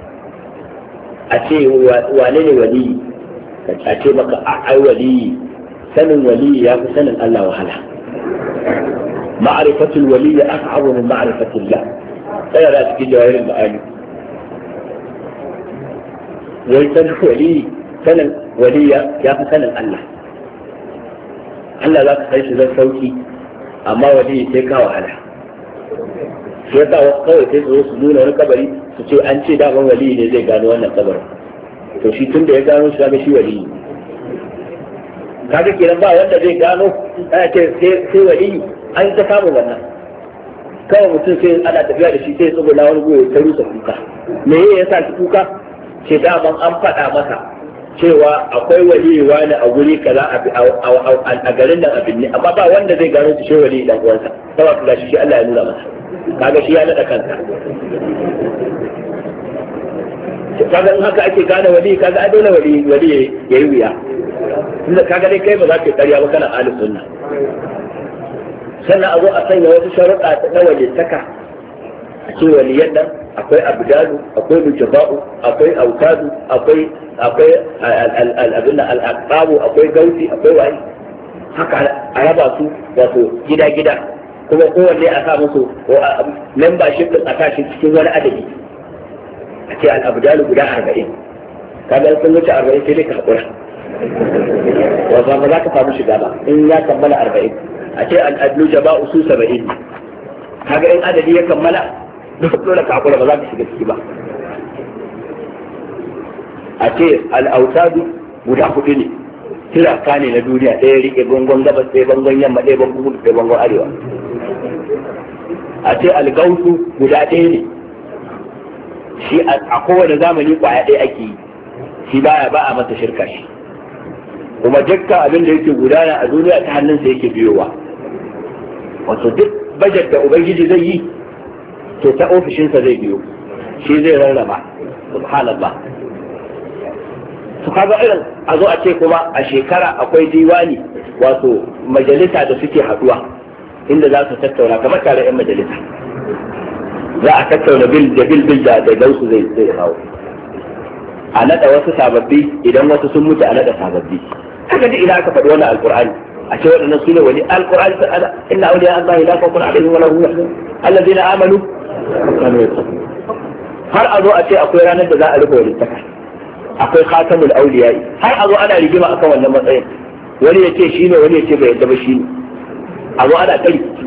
a ce wane ne waliyi a ce maka ai waliyi sanin waliyi ya fi sanin Allah wahala ma'rifatul waliyyi as'abu min ma'rifatillah sai da cikin jawahirin ma'ani wai sanin waliyi sanin waliya ya fi sanin Allah Allah za ka san shi zan sauki amma waliyi sai ka wahala sai yasa wasu kawai sai su su nuna wani kabari su ce an ce daman waliyi ne zai gano wannan kabarin to shi tun da ya gano shi ga shi waliyi kaga kenan ba wanda zai gano ana ce sai waliyi an ta samu wannan kawai mutum sai ana tafiya da shi sai tsuguna wani goyo ta rusa kuka me ya sa shi kuka ce daman an faɗa masa cewa akwai waliyewa ne a guri kaza a garin nan abin ne amma ba wanda zai gano shi wali dan uwansa saboda kaga shi Allah ya nuna masa kaga shi ya nada kansa kaga in haka ake gane wali kaga ai dole wali wali yayi wuya tunda kaga dai kai ba za ka karya ba kana ahlus sunna sannan a zo a sanya wasu sharuɗa na walitaka a ce waliyan nan akwai abdalu akwai mujaba'u akwai autadu akwai akwai al-abinna al-aqabu akwai gauti akwai wani haka a raba su wato gida gida kuma kowanne a sa musu membership din a tashi cikin wani adadi a ce al-abdalu guda arba'in kaga sun wuce arba'in sai dai ka hakura wanda ba za ka samu shiga ba in ya kammala arba'in a ce al-adlu jaba'u su saba'in kaga in adadi ya kammala duk dole ka hakura ba za ka shiga ciki ba a ce al'autadu guda hudu ne tiraka ne na duniya ɗaya rike bangon gabas ɗaya bangon yamma ɗaya bangon kudu ɗaya bangon arewa a ce algausu guda ɗaya ne shi a kowane zamani kwaya ɗaya ake yi shi baya ba a masa shirka shi kuma dukkan abin da yake gudana a duniya ta hannunsa yake biyowa wato duk bajet da ubangiji zai yi to ta ofishinsa zai biyo shi zai rarraba subhanallah su kaga irin a zo a ce kuma a shekara akwai diwani wato majalisa da suke haduwa inda za su tattauna kamar tare yan majalisa za a tattauna bil da bil bil da dausu zai zai kawo a nada wasu sababbi idan wasu sun mutu a nada sababbi haka dai idan aka faɗi wannan alqur'ani a ce waɗannan sune wani alqur'ani ta'ala inna awliya allahi la khawfun alaihim wa la hum yahzanun alladhina amanu kanu yattaqun har a zo a ce akwai ranar da za a rufe walittaka akwai khatamul awliya har a zo ana rigima akan wannan matsayin wani ya ce shi ne wani ya ce bai yadda ba shi ne a zo ana ta rikici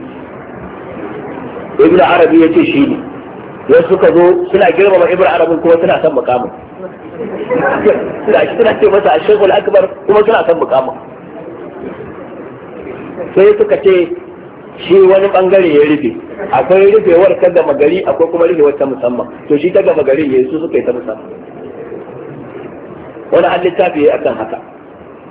ibnu arabi ya ce shi ne wasu suka zo suna girmama ibnu arabi kuma suna son mukamin suna suna ce masa ashekul akbar kuma suna son mukamin sai suka ce shi wani bangare ya rufe akwai rufewar ta gama gari akwai kuma rufewar ta musamman to shi ta gama gari ya su suka yi ta musamman wani an littafi ya akan haka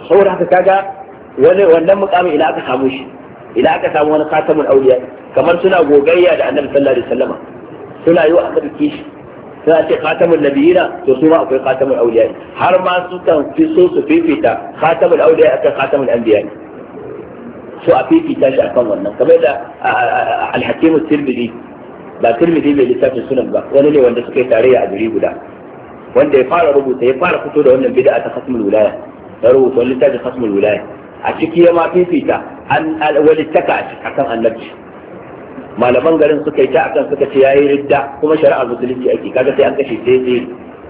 saboda haka kaga wani wannan mukamin ina aka samu shi ina aka samu wani khatamul awliya kamar suna gogayya da annabi sallallahu alaihi wasallam suna yi wa annabi kishi suna ce khatamul nabiyina to su ma akwai khatamul awliya har ma su kan fi so su fifita khatamul awliya akan khatamul anbiya su a fifita shi akan wannan kamar da al-hakim at-tirmidhi ba tirmidhi bai littafin sunan ba wani ne wanda suka yi tarayya a gari guda wanda ya fara rubuta ya fara fito da wannan bid'a ta khatmul wilaya ya rubuta wani littafin khatmul wilaya a ciki ya ma fifita an walittaka a kan annabci malaman garin suka yi ta akan suka ce yayi ridda kuma shari'ar musulunci ake kaga sai an kashe sai sai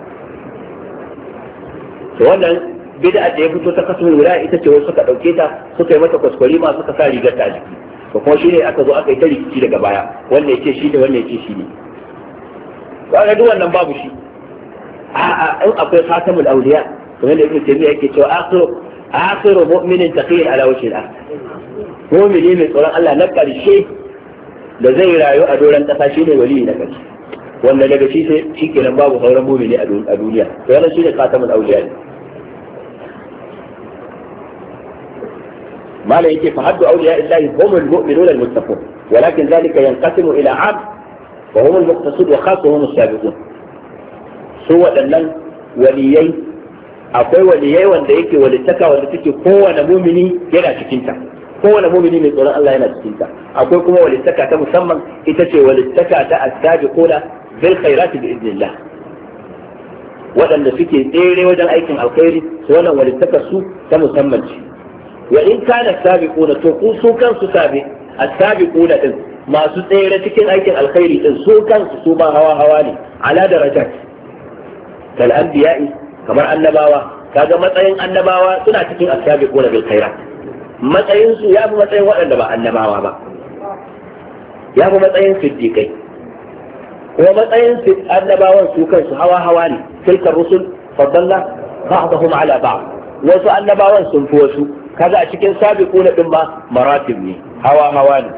to wannan bid'a da ya fito ta khatmul wilaya ita ce wasu suka dauke ta suka yi mata kwaskwari ma suka sa rigar ta a jiki to kuma shine aka zo aka yi ta rikici daga baya wannan yace shi ne wannan yace shi ne kaga duk wannan babu shi a'a in akwai khatamul awliya kamar da ibnu taymiya yake cewa akhiru akhiru mu'minin taqiyyin ala wajhi al-ard mu'mini mai tsoron Allah na karshe da zai rayu a doran kasa shine wali na karshe wanda daga shi sai shikenan babu sauran mu'mini a duniya to wannan shine khatamul awliya ما لا يجي فحد أولياء الله هم المؤمنون المتقون ولكن ذلك ينقسم إلى عام وهم المقتصد وخاص وهم السابقون سوى أن وليي أقوى وليي وأن يجي ولتكا ولتكي قوة مؤمني يلا تكينتا قوة مؤمني من قرآن الله يلا تكينتا أقوى قوة ولتكا كمسمى إتشي ولتكا السابقون بالخيرات بإذن الله وأن فيكي إيري وجن أيكم الخير سواء ولتكا سوء كمسمى وإن كان السابقون تقول سو كان سابق السابقون إن ما سطير تكن أيكن الخير إن سو كان سوما هوا هواني على درجات كالأنبياء كما النباوة كذا متين النباوة سنة تكن السابقون بالخيرات متين سو يابو متين وأنباء النباوة با يابو متين صديقين ومتين النباوة سو كان هوا هواني تلك الرسل فضلنا بعضهم على بعض وسو النباوة سنفوسوا kaga a cikin sabiquna din ba maratib ne hawa hawa ne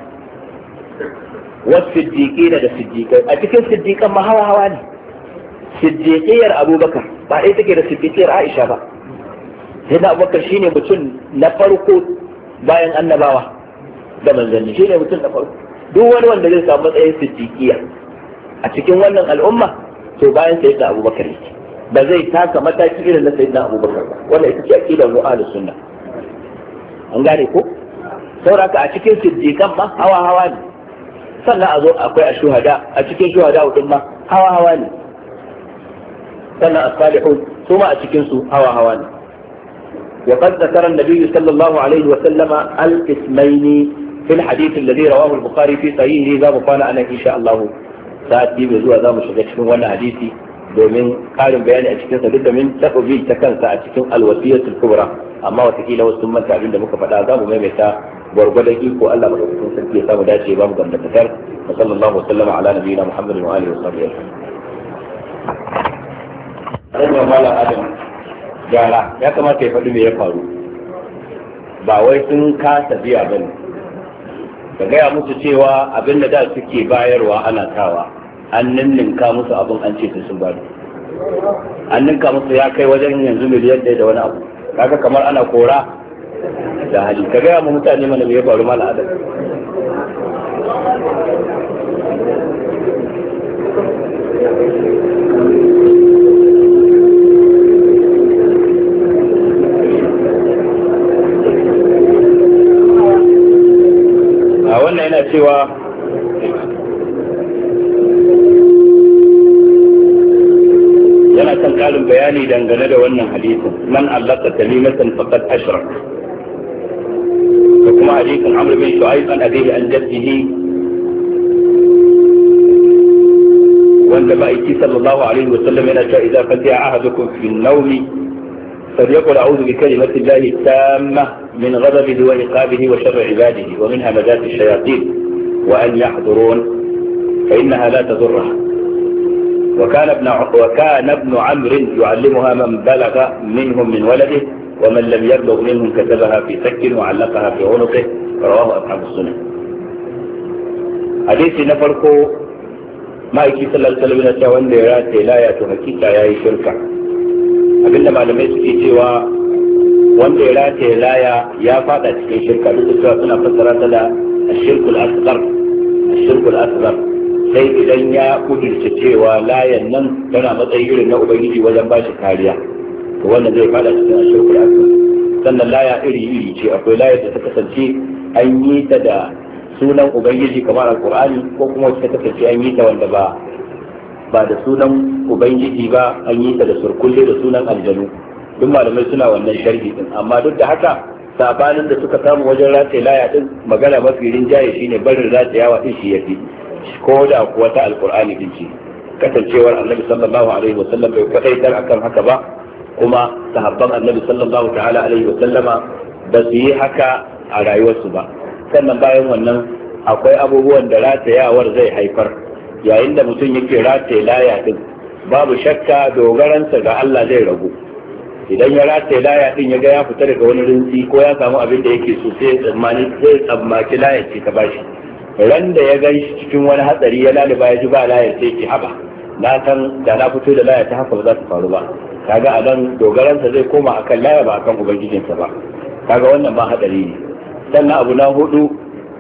wasu siddiqina da siddiqai a cikin siddiqan ma hawa hawa ne siddiqiyar abubakar ba dai take da siddiqiyar aisha ba sai da abubakar shine mutum na farko bayan annabawa da manzanni shine mutum na farko duk wani wanda zai samu matsayin siddiqiya a cikin wannan al'umma to bayan sai da abubakar yake ba zai taka mataki irin na sayyidina abubakar ba wannan ita ce aqidar mu ahlus sunna an gane ko sauraka a cikin siddiqan ma hawa hawa ne sannan a zo akwai a shuhada a cikin shuhada din ma hawa hawa ne sannan as-salihun su ma a cikin su hawa hawa ne wa qad zakara an-nabiy sallallahu alaihi wa sallama al-ismayn fi al-hadith alladhi rawahu al-bukhari fi sahihi za mu fara anan insha Allah sa'ati mai zuwa za mu shiga cikin wannan hadisi domin karin bayani a cikin sa duk da min tafi ta kansa a cikin al-wasiyatul kubra amma watakila wasu sun manta abin da muka faɗa za mu maimaita gwargwadon iko Allah madaukakin sarki ya samu dace ba mu gamdakatar wa sallallahu wa sallama ala nabiyina Muhammadin wa alihi wa sahbihi ajma'in. Malam Adam gyara ya kamata ya faɗi me ya faru ba wai sun kasa biya bane ka gaya musu cewa abin da da suke bayarwa ana tawa an ninninka musu abin an ce sun bari an ninka musu ya kai wajen yanzu miliyan ɗaya da wani abu kaga kamar ana kora da hali ka gaya mu mutane mana me ya faru mala adam a wannan yana cewa yana kan karin bayani dangane da wannan hadisin man allaka kalimatan faqad ashrak da kuma hadisin Amr bin Shu'aib an abihi an jaddihi wanda ma'aiki sallallahu alaihi wa sallam yana cewa idza fatiha ahadukum fi an-nawmi فليقل أعوذ بكلمة الله التامة من غضبه وعقابه وشر عباده ومن همزات الشياطين وأن يحضرون فإنها لا تضره وكان ابن وكان ابن عمرو يعلمها من بلغ منهم من ولده ومن لم يبلغ منهم كتبها في سك وعلقها في عنقه رواه أصحاب السنن. حديث نفرقه ما يكي صلى الله عليه وسلم وان لا يا حقيقة يا شركة abinda malamai suke cewa wanda ya rataye laya ya fada cikin shirka, duk da cewa suna fassara ta da ashirkul asghar ashirkul asghar sai idan ya kudurce cewa layan nan tana matsayin irin na ubangiji wajen ba shi kariya, to wannan zai fada cikin ashirkul asghar. sannan laya iri iri ce, akwai layar da ta kasance an yi ta da sunan ubangiji kamar alqur'ani, ko kuma wacce ta kasance an yi ta wanda ba ba da sunan ubangiji ba, an yi ta da surkulle da sunan aljanu. duk malamai suna wannan sharhi din, amma duk da haka sabanin da suka samu wajen rataye laya din, magana mafi rinjaye shine barin ratayawa din shi yafi, ko da kuwa ta alqur'ani din ce, kasancewar annabi sallallahu alaihi wasallam bai kwadaitar akan haka ba, kuma sahabban annabi sallallahu ta'ala alaihi wasallama ba su yi haka a rayuwarsu ba. sannan bayan wannan akwai abubuwan da ratayawar zai haifar yayin da mutum yake rataye laya din, babu shakka dogaransa ga Allah zai ragu. idan ya rataye laya din ya ga ya fita daga wani rinsi ko ya samu abin da yake so, sai tsammani zai tsammaki laya ce ta bashi. ran da ya ga cikin wani hatsari ya laliba ya ji ba laya sai ki haba, na san da na fito da laya ta haka ba za ta faru ba. kaga a nan dogaransa zai koma akan laya ba akan ubangijinsa ba, kaga wannan ma hadari ne. sannan abu na hudu,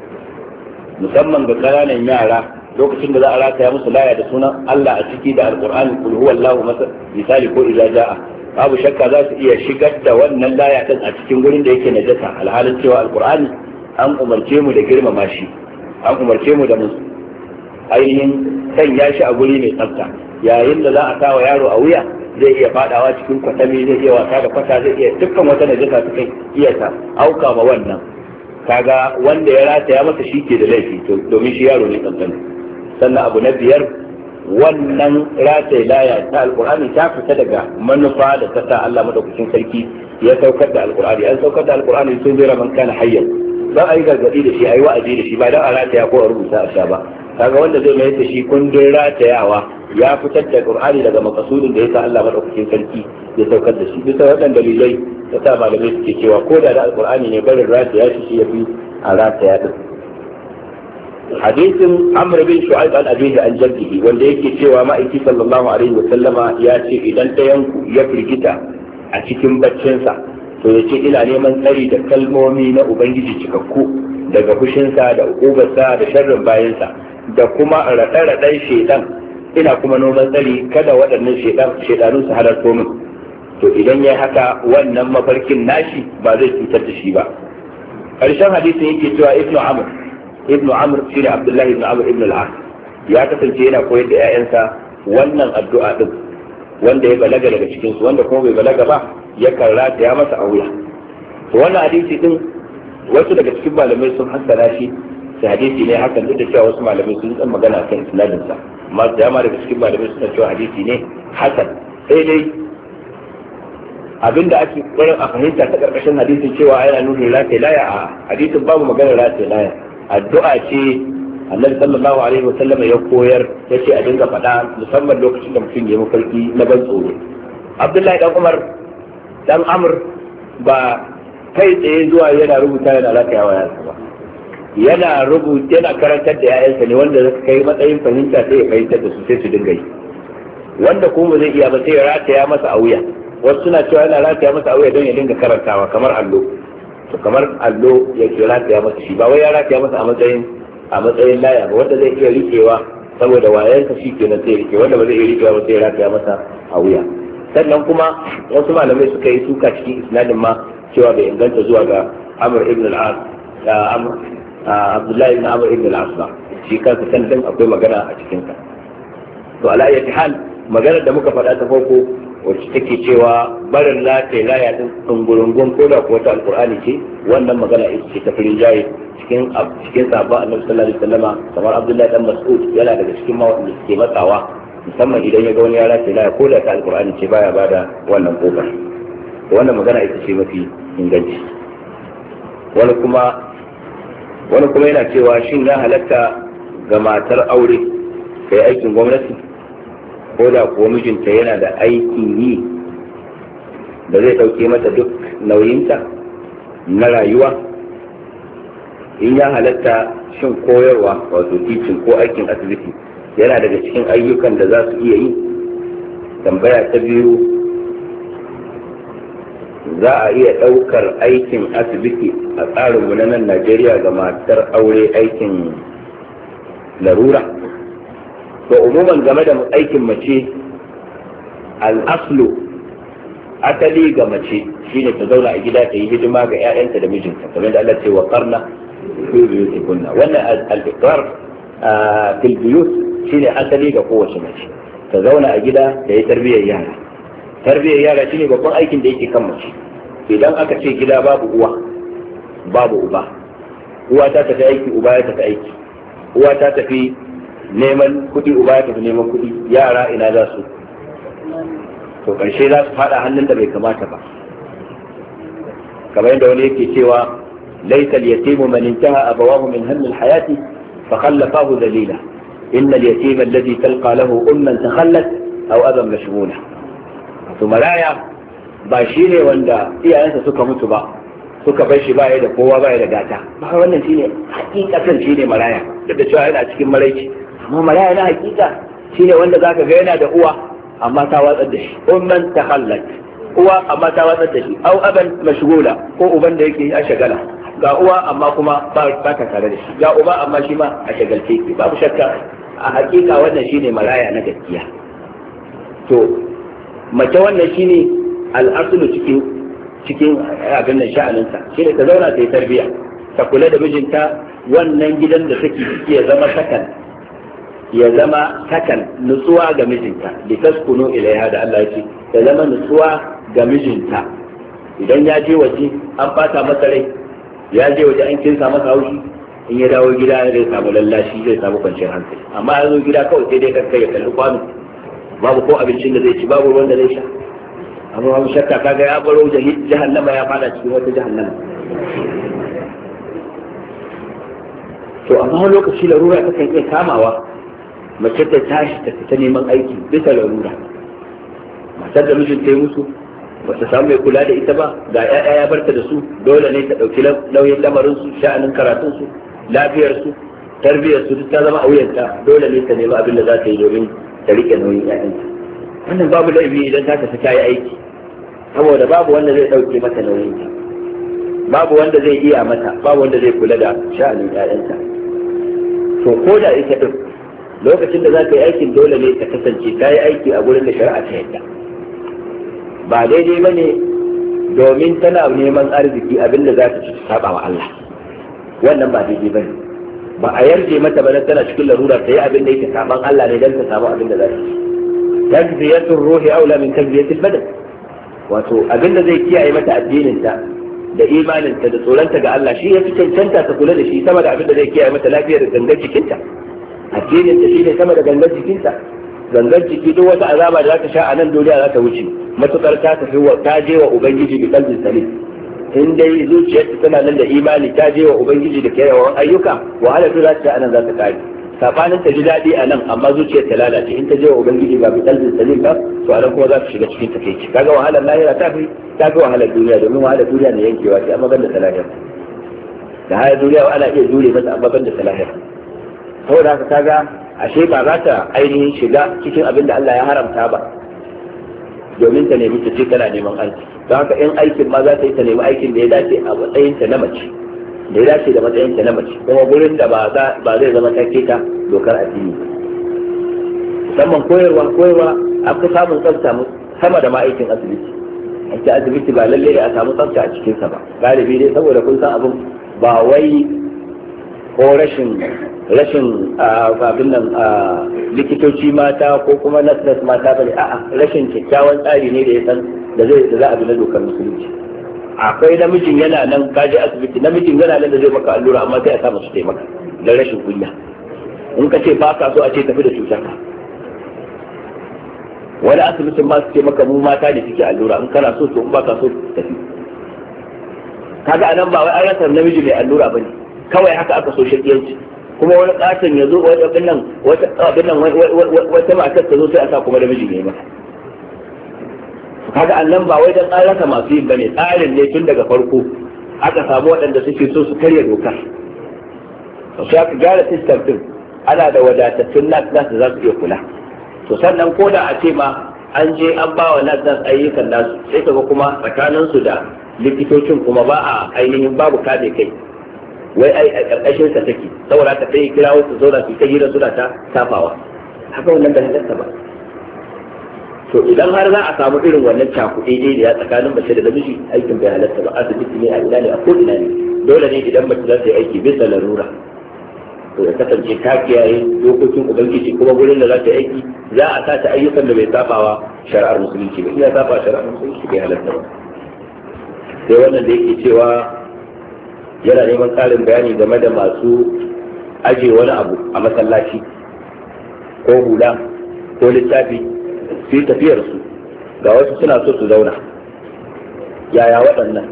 musamman ga ƙananan yara, lokacin da za a rataya musu laya da sunan Allah a ciki da alqur'ani kul huwallahu misali ko idza jaa, babu shakka za su iya shigar da wannan laya din a cikin gurin da yake najasa, alhalin cewa alqur'ani an umarce mu da girmama shi, an umarce mu da mu ainihin sanya shi a guri mai tsafta. yayin da za a kawo yaro a wuya zai iya fadawa cikin kwatami, zai iya wasa da kwata, zai iya dukkan wata najasa ta kai iya ta auka ma wannan. kaga wanda ya rataya masa shi ke da laifi, domin shi yaro ne tsantsan. sannan abu na biyar, wannan rataye laya ta alkur'ani ta fita daga manufa da ta sa Allah madaukakin sarki ya saukar da alkur'ani. an saukar da alkur'ani sun zira man kana hayyan, don a yi gargaɗi da shi, a yi wa'azi da shi, ba don a rataya ko a rubuta a sha ba. kaga wanda zai mai da shi kundin ratayawa ya fitar da qur'ani daga makasudin da ya sa Allah madaukakin sarki ya saukar da shi. bisa waɗannan dalilai ta sa malamai suke cewa ko da da alkur'ani ne barin rataya shi shi ya fi a rataya din. hadisin Amr bin Shu'aib an abihi an jaddihi, wanda yake cewa ma'aiki sallallahu alaihi wa sallama ya ce idan ɗayanku ya firgita a cikin baccinsa, to ya ce ina neman tsari da kalmomi na ubangiji cikakku daga fushinsa da uqubarsa da sharrin bayansa da kuma raɗe-raɗen shaidan, ina kuma noman tsari kada waɗannan shaidanu su halarto min. to idan ya haka wannan mafarkin nashi ba zai cutar da shi ba. ƙarshen hadisin yake cewa ibnu amr ibnu amr shi ne abdullahi ibnu amr ibnu al-as ya kasance yana koyar da 'ya'yansa wannan addu'a din, wanda ya balaga daga cikin su, wanda kuma bai balaga ba ya karrata ya masa a wuya. to wannan hadisi din wasu daga cikin malamai sun hassana shi, sai hadisi ne hakan, duk da cewa wasu malamai sun san magana kan isnadin sa, amma da dama daga cikin malamai suna cewa hadisi ne hasan. sai dai abinda ake kokarin a fahimta ta karkashin hadisin cewa yana nuna rataye laya, a hadisin babu magana rataye laya, addu'a ce annabi sallallahu alaihi wa sallam ya koyar, yace a dinga faɗa musamman lokacin da mutum ya mafarki na ban tsoro. Abdullahi dan Umar dan Amr ba kai tsaye zuwa yana rubuta yana ratayawa ya ba, yana rubuta yana karantar da 'ya'yansa ne, wanda suka kai matsayin fahimta sai ya fahimtar da su sai su dinga yi, wanda kuma zai iya ba sai ya rataya masa a wuya. wasu suna cewa yana rataya masa a wuya don ya dinga karantawa kamar allo, to kamar allo ya ke rataya masa shi, ba wai ya rataya masa a matsayin a matsayin laya ba, wanda zai iya rikewa saboda wayansa shi kenan sai rike, wanda ba zai iya rikewa ba sai ya rataya masa a wuya. sannan kuma wasu malamai suka yi suka cikin isnadin ma cewa bai inganta zuwa ga Amr ibn al-As da Amr Abdullahi ibn Amr ibn al-As ba, shi kansa sanadin akwai magana a cikin sa. to ala ayyati hal, maganar da muka faɗa ta farko wacce take cewa barin lataye laya din dungurungun ko da kuwa ta alqur'ani ce, wannan magana ita ce ta firin jaye cikin cikin sahabba annabi sallallahu alaihi wasallama, kamar Abdullahi dan Mas'ud yana daga cikin mawanda suke matsawa, musamman idan ya ga wani ya lataye laya ko da ta alqur'ani ce baya bada wannan kofar. to wannan magana ita ce mafi inganci. wani kuma wani kuma yana cewa shin ya halatta ga matar aure kai aikin gwamnati ko da kuwa mijinta yana da aikin yi da zai ɗauke mata duk nauyinta na rayuwa? in ya halatta, shin koyarwa wato teaching ko aikin asibiti yana daga cikin ayyukan da za su iya yi? tambaya ta biyu za a iya ɗaukar aikin asibiti a tsarinmu na nan Najeriya ga matar aure aikin larura? To umuman game da aikin mace, al'aslu asali ga mace shine ta zauna a gida ta yi hidima ga 'ya'yanta da mijinta, kamar da Allah ce wa qarna fi buyutikunna. wannan al-iqrar fil buyut shine asali ga kowace mace, ta zauna a gida da yi tarbiyyar yara. Tarbiyyar yara shine babban aikin da yake kan mace. Idan aka ce gida babu uwa babu uba, uwa ta tafi aiki uba ya tafi aiki, uwa ta tafi neman kuɗi uba ya tafi neman kuɗi, yara ina za su? to karshe za su fada hannun da bai kamata ba. kamar yadda wani yake cewa laysal yatimu man intaha abawahu min hammil hayati fa khallafahu dalila innal yatima alladhi talqa lahu umman takhallat aw aban mashghula. to maraya ba shi ne wanda iyayensa suka mutu ba, suka bar shi baya da kowa baya da gata ba. wannan shine hakikatan shine maraya, duk da cewa yana cikin maraici, amma maraya na hakika shine wanda zaka ga yana da uwa amma ta watsar da shi, umman takhallat, uwa amma ta watsar da shi, au aban mashghula, ko uban da yake a shagala, ga uwa amma kuma ba ta tare da shi, ga uba amma shi ma a shagalce ki. babu shakka a hakika wannan shine maraya na gaskiya. to mace wannan shine al'asulu cikin cikin abin nan sha'aninta, shine ta zauna ta yi tarbiya, ta kula da mijinta. wannan gidan da take ciki ya zama sakan, ya zama sakan nutsuwa ga mijinta, litaskunu ilaiha da Allah ya ce ta zama nutsuwa ga mijinta. idan ya je waje an bata masa rai, ya je waje an kinsa masa haushi, in ya dawo gida zai samu lallashi, zai samu kwanciyar hankali. amma ya zo gida kawai sai dai kankai ya kalli kwano, babu ko abincin da zai ci, babu ruwan da zai sha. amma babu shakka kaga ya baro jahannama ya fada cikin wata jahannama. to amma wani lokaci larura ta kan iya kamawa mace ta tashi ta fita neman aiki bisa larura. matar da mijin ta yi musu ba ta samu mai kula da ita ba, ga 'ya'ya ya barta da su, dole ne ta ɗauki nauyin lamarin su, sha'anin karatun su, lafiyar su, tarbiyyar su, duk ta zama a wuyanta. dole ne ta nemi abin da za ta yi domin ta rike nauyin 'ya'yanta. wannan babu laifi idan ta tafi ta yi aiki, saboda babu wanda zai ɗauke mata nauyinta, babu wanda zai iya mata, babu wanda zai kula da sha'anin 'ya'yanta. to ko da ita ɗin lokacin da za ka yi aikin dole ne ka kasance ka yi aiki a gurin da shari'a ta yadda. ba daidai ba ne domin tana neman arziki abin da za ta ci saba wa Allah, wannan ba daidai ba ne. ba a yarje mata ba tana cikin larura ta yi abin da yake saban Allah ne don ta samu abin da za ta ci. tazziyatul ruhi aula min tazziyatil badan, wato abin da zai kiyaye mata addininta da imaninta da tsoronta ga Allah shi ya fi cancanta ta kula da shi sama da abin da zai kiyaye mata lafiyar gangar jikinta. addininta shi ne sama da gangar jikinta. gangar jiki duk wata azaba da za ta sha a nan duniya za ta wuce matukar ta tafi wa ta je wa ubangiji bi qalbin salim. in dai zuciyarta tana nan da imani ta je wa ubangiji da kyawawan ayyuka, wahala ta za ta a nan za ta kare. sabanin ta ji daɗi a nan amma zuciyar ta lalace, in ta je wa ubangiji ba bi qalbin salim ba, to a nan kuma za ta shiga cikin takeici. kaga wahalar lahira ta fi ta fi wahalar duniya, domin wahalar duniya ne yankewa ce amma ban da ta lahira. da haya duniya ana iya jure masa amma ban da ta lahira. saboda haka kaga ashe ba za ta ainihin shiga cikin abin da Allah ya haramta ba domin ta nemi ta ce tana neman aiki. don haka in aikin ma za ta yi ta nemi aikin da ya dace a matsayinta na mace, da ya dace da matsayinta na mace, kuma gurin da ba zai zama ta keta dokar addini. musamman koyarwa koyarwa an fi samun tsafta sama da ma aikin asibiti. aikin asibiti ba lalle a samu tsafta a cikinsa ba, galibi dai saboda kun san abin ba wai ko rashin rashin abin nan likitoci mata ko kuma nas mata bane, a'a rashin kyakkyawan tsari ne da ya san da zai da za a bi na dokar musulunci. akwai namijin yana nan kaje asibiti, namijin yana nan da zai maka allura amma sai a sa musu taimaka don rashin kunya. in ka ce ba ka so a ce tafi da cutar ka. wani asibitin ma su ce maka mu mata ne suke allura, in kana so to in ba ka so tafi. kaga anan ba wai an rasa namiji mai allura bane, kawai haka aka so shakiyanci. kuma wani katon ya zo wata abin nan wata abin nan wata matar ta zo sai a sa kuma da miji ne maka. kaga annan ba wai dan an rasa masu yin bane, tsarin ne tun daga farko aka samu waɗanda suke so su karya dokar. to sai aka gyara system din, ana da wadatattun nas da za su iya kula. to sannan ko da a ce ma an je an ba wa nan ayyukan nasu sai kaga kuma tsakaninsu da likitocin kuma ba a ainihin babu kame kai wai ai a ƙarƙashin sa take saboda haka sai kira wasu zauna su ta hira suna ta tafawa haka wannan da halatta ba. To idan har za a samu irin wannan cakuɗe ne da ya tsakanin mace da namiji aikin bai halatta ba, asibiti ne a ina ne a ko ina ne dole ne idan mace za ta yi aiki bisa larura to ya kasance ta kiyaye dokokin ubangiji kuma gurin da za ta yi aiki za a sa ta ayyukan da bai sabawa shari'ar musulunci ba, iya saba shari'ar musulunci bai halatta ba. Sai wannan da yake cewa yana neman ƙarin bayani game da masu aje wani abu a masallaci ko hula ko littafi su yi tafiyarsu ga wasu suna so su zauna, yaya waɗannan?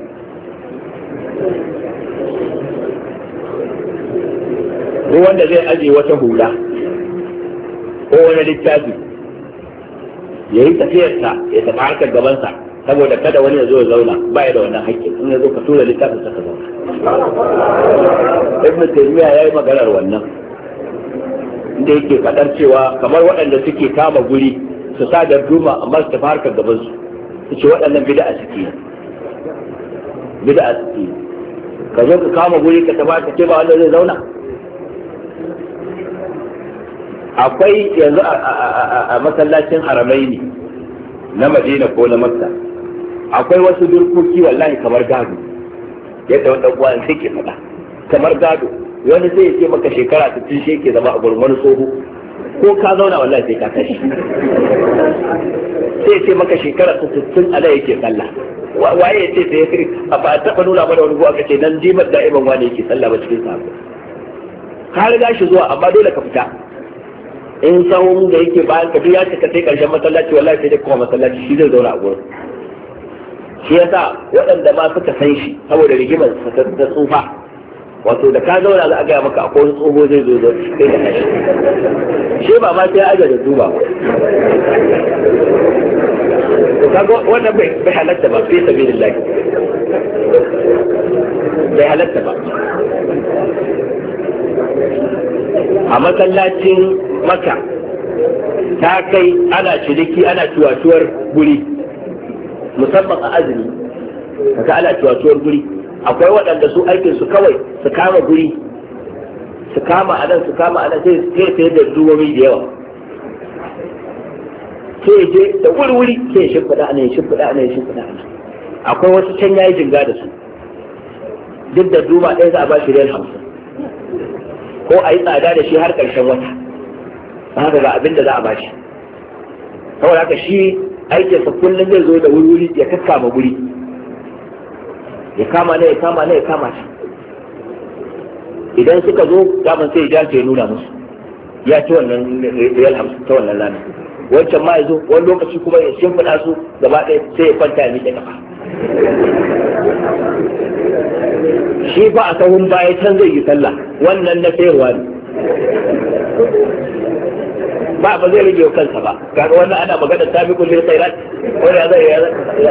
Ko wanda zai aje wata hula ko wani littafi ya yi tafiyarsa ya tafi harkar gabansa saboda kada wani ya zo ya zauna ba ya da wannan haƙƙin, in ya zo ka tura littafin sa ka zauna. Ibn Taymiyyah ya yi maganar wannan inda yake faɗar cewa kamar waɗanda suke kama guri su sa da duma amma su tafi harkar gaban su su ce waɗannan bid'a suke bid'a suke ka zo ka kama guri ka tafi ka ce ba wanda zai zauna. Akwai yanzu a masallacin Haramaini na Madina ko na Makka akwai wasu durkoki wallahi kamar gado yadda wanda uwa suke faɗa kamar gado, wani zai ce maka shekara sittin shi yake zama a gurin wani tsoho ko ka zauna wallahi sai ka tashi sai ce maka shekara sittin ala yake sallah waye ya ce sai ya kiri a ba taɓa nuna mana wani aka ce nan jimar da'iman wani yake sallah ba cikin sabo ka riga shi zuwa amma dole ka fita in sahun da yake bayan ka ya cika sai karshen masallaci wallahi sai dai kuma masallaci shi zai zauna a gurin. Shi yasa waɗanda ma suka san shi saboda rigimar ta tsufa wato da ka zauna za a gaya maka akwai wani tsoho zai zo zo sai da kashi shi ba ma sai aja da duba ba to kaga wannan bai bai halatta ba fi sabilillah bai halatta ba. A masallacin Makka ta kai ana ciniki ana tuwatuwar guri musamman a azumi kaga ana tuwatuwar guri akwai waɗanda su aikin su kawai su kama guri su kama a nan su kama a nan sai sai da duwomi da yawa sai je da wuri-wuri sai ya shimfiɗa ana ya shimfiɗa ana ya shimfiɗa ana akwai wasu can yayi jinga da su duk da duma ɗaya za a ba shi riyal hamsin ko a yi tsada da shi har ƙarshen wata haka ga abin da za a ba shi saboda haka shi aikinsa kullum zai zo da wuri-wuri ya kakkama guri ya kama ne ya kama ne ya kama shi idan suka zo daman sai ya ya nuna musu ya ci wannan riyal hamsin ta wannan rana wancan ma ya zo wani lokaci kuma ya shimfiɗa su gaba ɗaya sai ya kwanta ya miƙe kafa shi fa a sahun baya can zai yi sallah wannan na sayarwa ne ba ba zai rage kansa ba kaga wannan ana magana sabiqul lil khairat wanda ya zai ya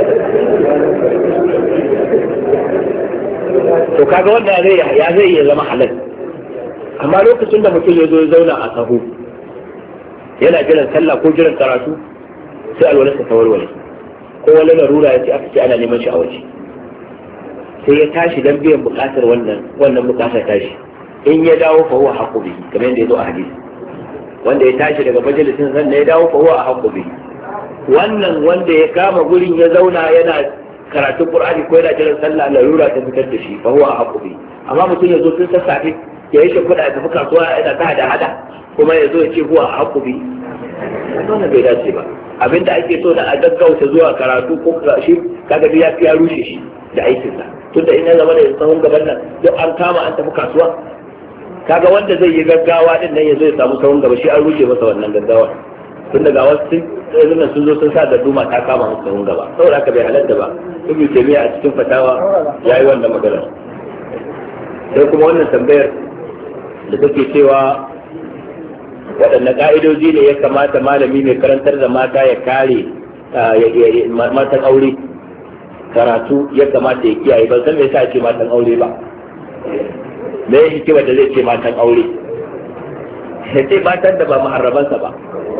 to kaga wanda zai ya zai ya zama halal amma lokacin da mutum ya zo ya zauna a sahu yana jiran sallah ko jiran karatu sai alwalarsa ta warware ko wani larura ya ce aka ce ana neman shi a waje sai ya tashi dan biyan bukatar wannan wannan bukatar tashi in ya dawo fa huwa haqqu bihi kamar yadda ya zo a hadisi wanda ya tashi daga majalisin sannan ya dawo fa huwa haqqu bihi wannan wanda ya kama gurin ya zauna yana karatun Qur'ani ko yana jiran sallah larura ta fitar da shi fa huwa haqqu bihi amma mutum ya zo tun sassafe ya yi shimfiɗa ya tafi kasuwa yana ta hada hada kuma ya zo ya ce huwa haqqu bihi wannan bai dace ba abinda ake so da a gaggauta zuwa karatu ko shi kaga ya ya rushe shi da aikinsa tunda in ya zama da sahun gaban nan duk an kama an tafi kasuwa kaga wanda zai yi gaggawa din nan ya zo ya samu sahun gaba shi an rushe masa wannan gaggawa tunda ga wasu sun sun zo sun sa da duma ta kama musu sahun gaba saboda haka bai halatta ba ibnu taymiya a cikin fatawa yayi wannan magana. Sai kuma wannan tambayar da take cewa waɗanne ƙa'idoji ne ya kamata malami mai karantar da mata ya kare matan aure karatu ya kamata ya kiyaye ban san me yasa ce matan aure ba me ya hikima da zai ce matan aure ya ce matan da ba muharrabansa ba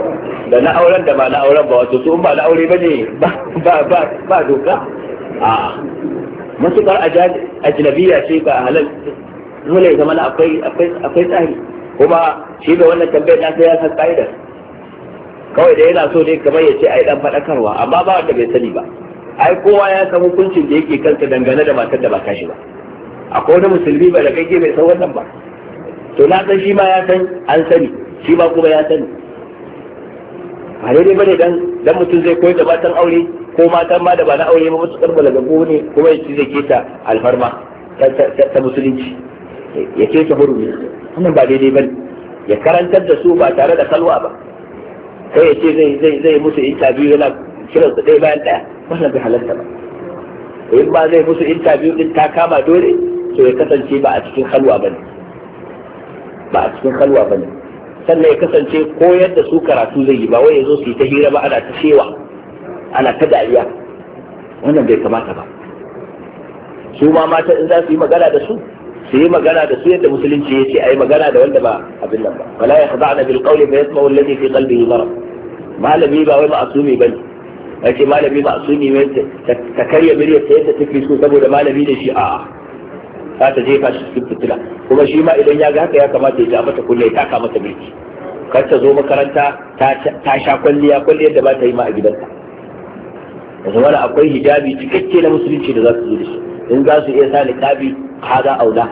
da na auren da ba na auren ba, wato su ba na aure ba ne ba ba ba doka a matukar ajnabiya ce ba halal dole ya zama akwai akwai akwai tsari. Kuma shi da wannan tambayar na sai ya san ka'idar, kawai da yana so ne kamar ya ce a yi dan faɗakarwa, amma ba wanda bai sani ba. Ai kowa ya san hukuncin da yake kansa dangane da matar da ba tashi ba. Akwai wani musulmi ba da kake bai san wannan ba, to na san shi ma ya san an sani, shi ma kuma ya sani. Ba daidai bane dan dan mutum zai koyar da matan aure ko matan ma da ba na aure ba musu karba daga ne kuma ya ci zai keta alfarma ta musulunci, ya keta hurumi. Wannan ba daidai bane. Ya karantar da su ba tare da kalwa ba, sai ya ce zai zai zai musu interview yana kiran su ɗaya bayan ɗaya, wannan bai halarta ba. In ba zai musu interview din ta kama dole, to ya kasance ba a cikin halwa bane ba a cikin halwa bane sannan ya kasance koyar da su karatu zai yi, ba wai ya zo su yi ta hira ba ana ta shewa ana ta dariya, wannan bai kamata ba. Su ma mata in za su yi magana da su su yi magana da su yadda musulunci ya ce a yi magana da wanda ba abin nan ba. Wala ya khada'na bil qawli fa yasma'u alladhi fi qalbihi marad. Malami ba wai ma'asumi bane, yace malami ma'asumi ne ta karya miryar ta yadda take so saboda malami ne shi, a'a za ta jefa shi cikin fitila. Kuma shi ma idan ya ga haka ya kamata ya ja mata kulle, ya taka mata birki, kar ta zo makaranta ta sha kwalliya kwalliyar da ba ta yi ma a gidanta. Da zama akwai hijabi cikakke na musulunci da za su zo da shi. In za su iya sa niqabi hada aula,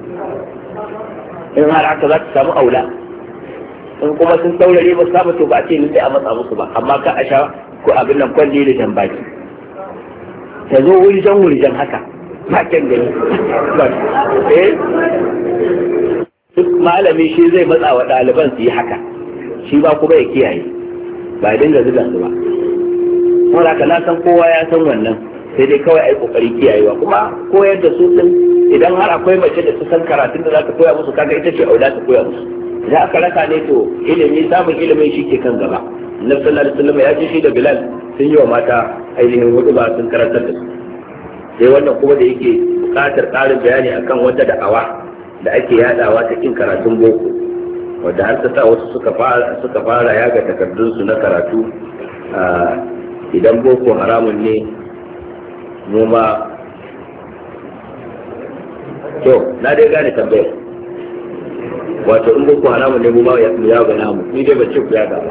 in har haka za ta samu aula. In kuma sun saurare ba su samu to ba a ce ni sai a matsa musu ba, amma ka a sha ko abin nan kwalli da jan baki ta zo wurjan wurjan haka bakin gani. Eh duk malami shi zai matsa wa ɗaliban su yi haka, shi ba kuma ya kiyaye, ba dinga zuga su ba. Kuma haka na san kowa ya san wannan, sai dai kawai ai kokari kiyayewa. Kuma koyar da su din, idan har akwai mace da su san karatun da za ta koya musu, kaga ita ce aula ta koya musu. Idan aka rasa ne to ilimi, samun ilimin shi ke kan gaba. Annabi sallallahu alaihi wasallam ya ce shi da Bilal sun yi wa mata ainihin hudu ba sun karantar da su. Sai wannan kuma da yake buƙatar ƙarin bayani akan wata da'awa da ake yadawa ta kin karatun boko, wadda har ta sa wasu suka fara suka fara yaga takardun su na karatu. Idan boko haramun ne mu ma to na dai gane tambayar, wato in boko haramun ne mu ma ya ga namu, ni dai bace ku ya ga.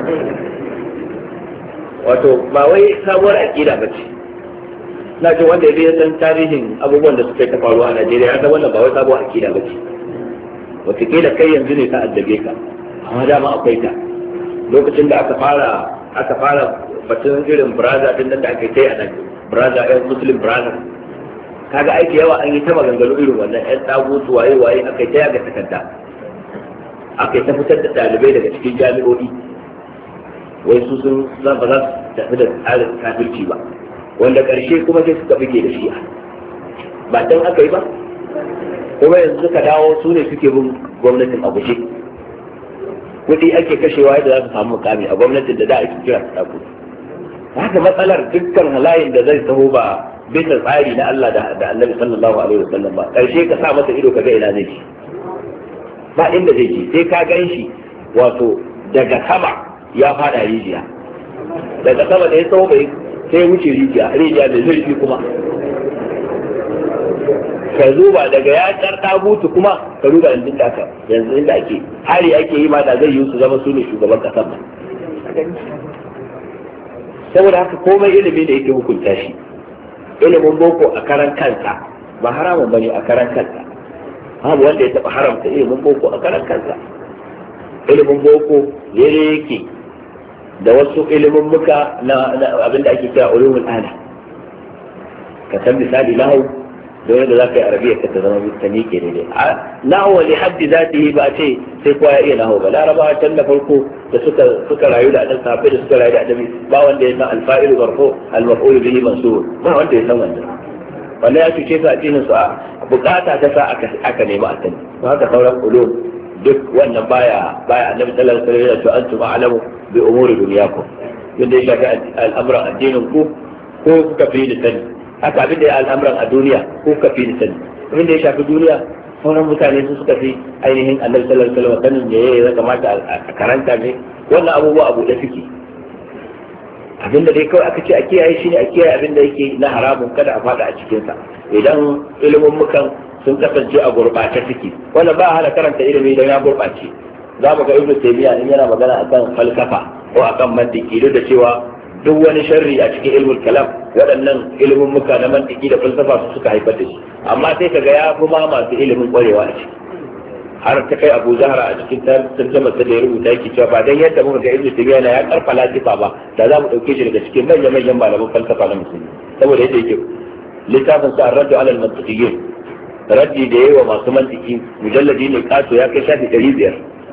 Wato ba wai sabuwar aqida bace, na ji wanda ya san tarihin abubuwan da suka ta faruwa a Najeriya, haka wannan ba wai sabuwar aqida bace. Wataƙila kai yanzu ne ta addabe ka, amma dama akwai ta. Lokacin da aka fara aka fara batun irin braza din nan da aka kai a nan, braza ɗan muslim braza, kaga aiki yawa an yi ta maganganu irin wannan ƴan tsagutu waye waye aka yi ta yaga takarda, aka yi ta fitar da ɗalibai daga cikin jami'o'i, wai su sun ba za su tafi da tsarin kafirci ba, wanda ƙarshe kuma sai suka bige da shi'a. Ba dan aka yi ba, kuma yanzu suka dawo su ne suke bin gwamnatin a gushe. Kuɗi ake kashewa yadda za su samu mukami a gwamnatin da da ake kira ta ɗaku. Haka matsalar dukkan halayen da zai taho ba bisa tsari na Allah da Annabi sallallahu alaihi wasallam ba, ƙarshe ka sa masa ido ka ga ina zai ci. Ba inda zai ci, sai ka gan shi wato daga sama ya fada rijiya, daga sama da ya tsawo bai sai wuce rijiya, rijiya da zurfi kuma ka zuba daga ya karta butu kuma ka duba yanzu da aka yanzu inda ake hari ake yi ma da zai yi su zama su ne shugaban kasar ba. Saboda haka komai ilimi da yake hukunta shi, ilimin boko a karan kansa ba haramun bane a karan kansa, babu wanda ya taba haramta ilimin boko a karan kansa. Ilimin boko yare yake da wasu ilimin muka na abinda ake kira ulumul ala. Ka san misali lahu da wanda za ka yi arabiya ka ta zama ta miƙe ne dai. Nahu wali haddi zatihi ba ce sai kowa ya iya nahu ba. Larabawa can da farko da suka suka rayu da annabi sahabbai da suka rayu da annabi ba wanda ya san alfa'ilu marfu al-maf'ul bihi mansub, ba wanda ya san wannan. Wannan ya cuce su a cikin su a bukata ta sa aka aka nemi a sani. Ba haka sauran ulum duk wannan baya baya annabi sallallahu alaihi wasallam ya ce antum a'lamu bi umuri dunyakum. Yanda ya shafi al'amuran addinin ku ko kuka fi da sani, haka abin da ya al'amuran a duniya ko kuka fi da sani. Abin da ya shafi duniya sauran mutane su suka fi ainihin annabi sallallahu alaihi wasallam sanin me ya kamata a karanta ne wannan abubuwa abu da suke abinda dai kawai aka ce a kiyaye shi ne a kiyaye abinda yake na haramun kada a fada a cikinsa idan ilimin mukan sun kasance a gurɓace suke wannan ba hana karanta ilimi idan ya gurɓace za mu ga ibnu taymiya in yana magana akan falsafa ko akan mantiki duk da cewa duk wani sharri a cikin ilmul kalam waɗannan ilimin muka na mantiki da falsafa su suka haifar da shi amma sai kaga ya fi ma masu ilimin ƙwarewa a ciki har ta kai Abu Zahra a cikin tarjumar da ya rubuta yake cewa ba dan yadda muka ga Ibn Taymiyyah ya karfa latifa ba da za mu dauke shi daga cikin manyan manyan malaman falsafa na musulmi saboda yadda yake littafin sa Ar-Radd 'ala al-Mantiqiyyin raddi da yayi wa masu mantiki mujalladi ne kato ya kai shafi ɗari biyar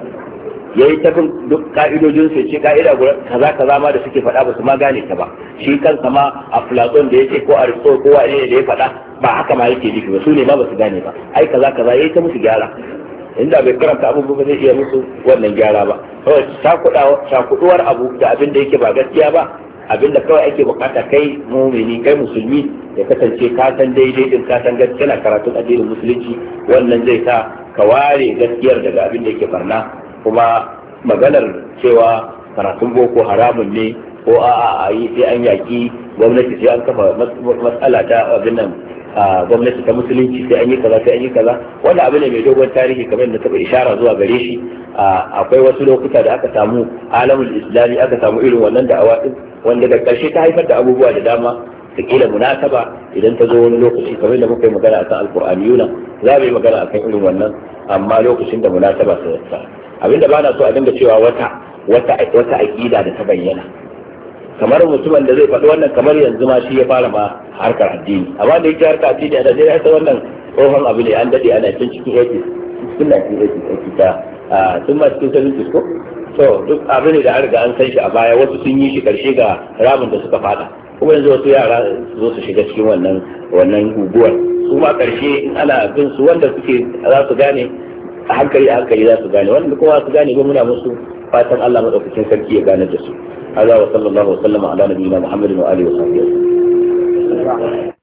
yayi ta bin duk ka'idojin su ce ka'ida kaza kaza ma da suke faɗa ba su ma gane ta ba shi kansa ma a Platon da yake ko Aristotle ko wani ne da ya faɗa ba haka ma yake nufi ba su ne ma ba su gane ba ai kaza kaza yayi ta musu gyara inda bai karanta abubuwa zai iya musu wannan gyara ba kawai shakuduwar abu da abin da yake ba gaskiya ba abin da kawai ake bukata kai mumini kai musulmi ya kasance ka san daidai din ka san gaskiya na karatun addinin musulunci wannan zai sa ka ware gaskiyar daga abin da yake barna kuma maganar cewa karatun boko haramun ne ko a'a a yi sai an yaki gwamnati sai an kafa matsala ta abin nan gwamnati ta musulunci sai an yi kaza sai an yi kaza wanda abu ne mai dogon tarihi kamar da taɓa ishara zuwa gare shi akwai wasu lokuta da aka samu alamul islami aka samu irin wannan da'awa din wanda da ƙarshe ta haifar da abubuwa da dama da kila munasaba idan ta zo wani lokaci kamar da muka yi magana akan alqur'aniyuna za mu yi magana akan irin wannan amma lokacin da munasaba ta sa abinda ba na so a dinga cewa wata wata wata aqida da ta bayyana kamar mutumin da zai faɗi wannan kamar yanzu ma shi ya fara ma harkar addini amma da yake harkar addini a Najeriya sai wannan tsohon abu ne an dade ana cin cikin eighties cikin nineteen eighties ta tun ma cikin seventies ko to duk abu ne da an riga an san shi a baya wasu sun yi shi karshe ga ramin da suka fada kuma yanzu wasu yara zo su shiga cikin wannan wannan guguwar su ma karshe in ana bin su wanda suke za su gane a hankali a hankali za su gane wanda kuma su gane ba muna musu fatan Allah madaukakin sarki ya gane da su هذا وصلى الله وسلم على نبينا محمد وآله وصحبه وسلم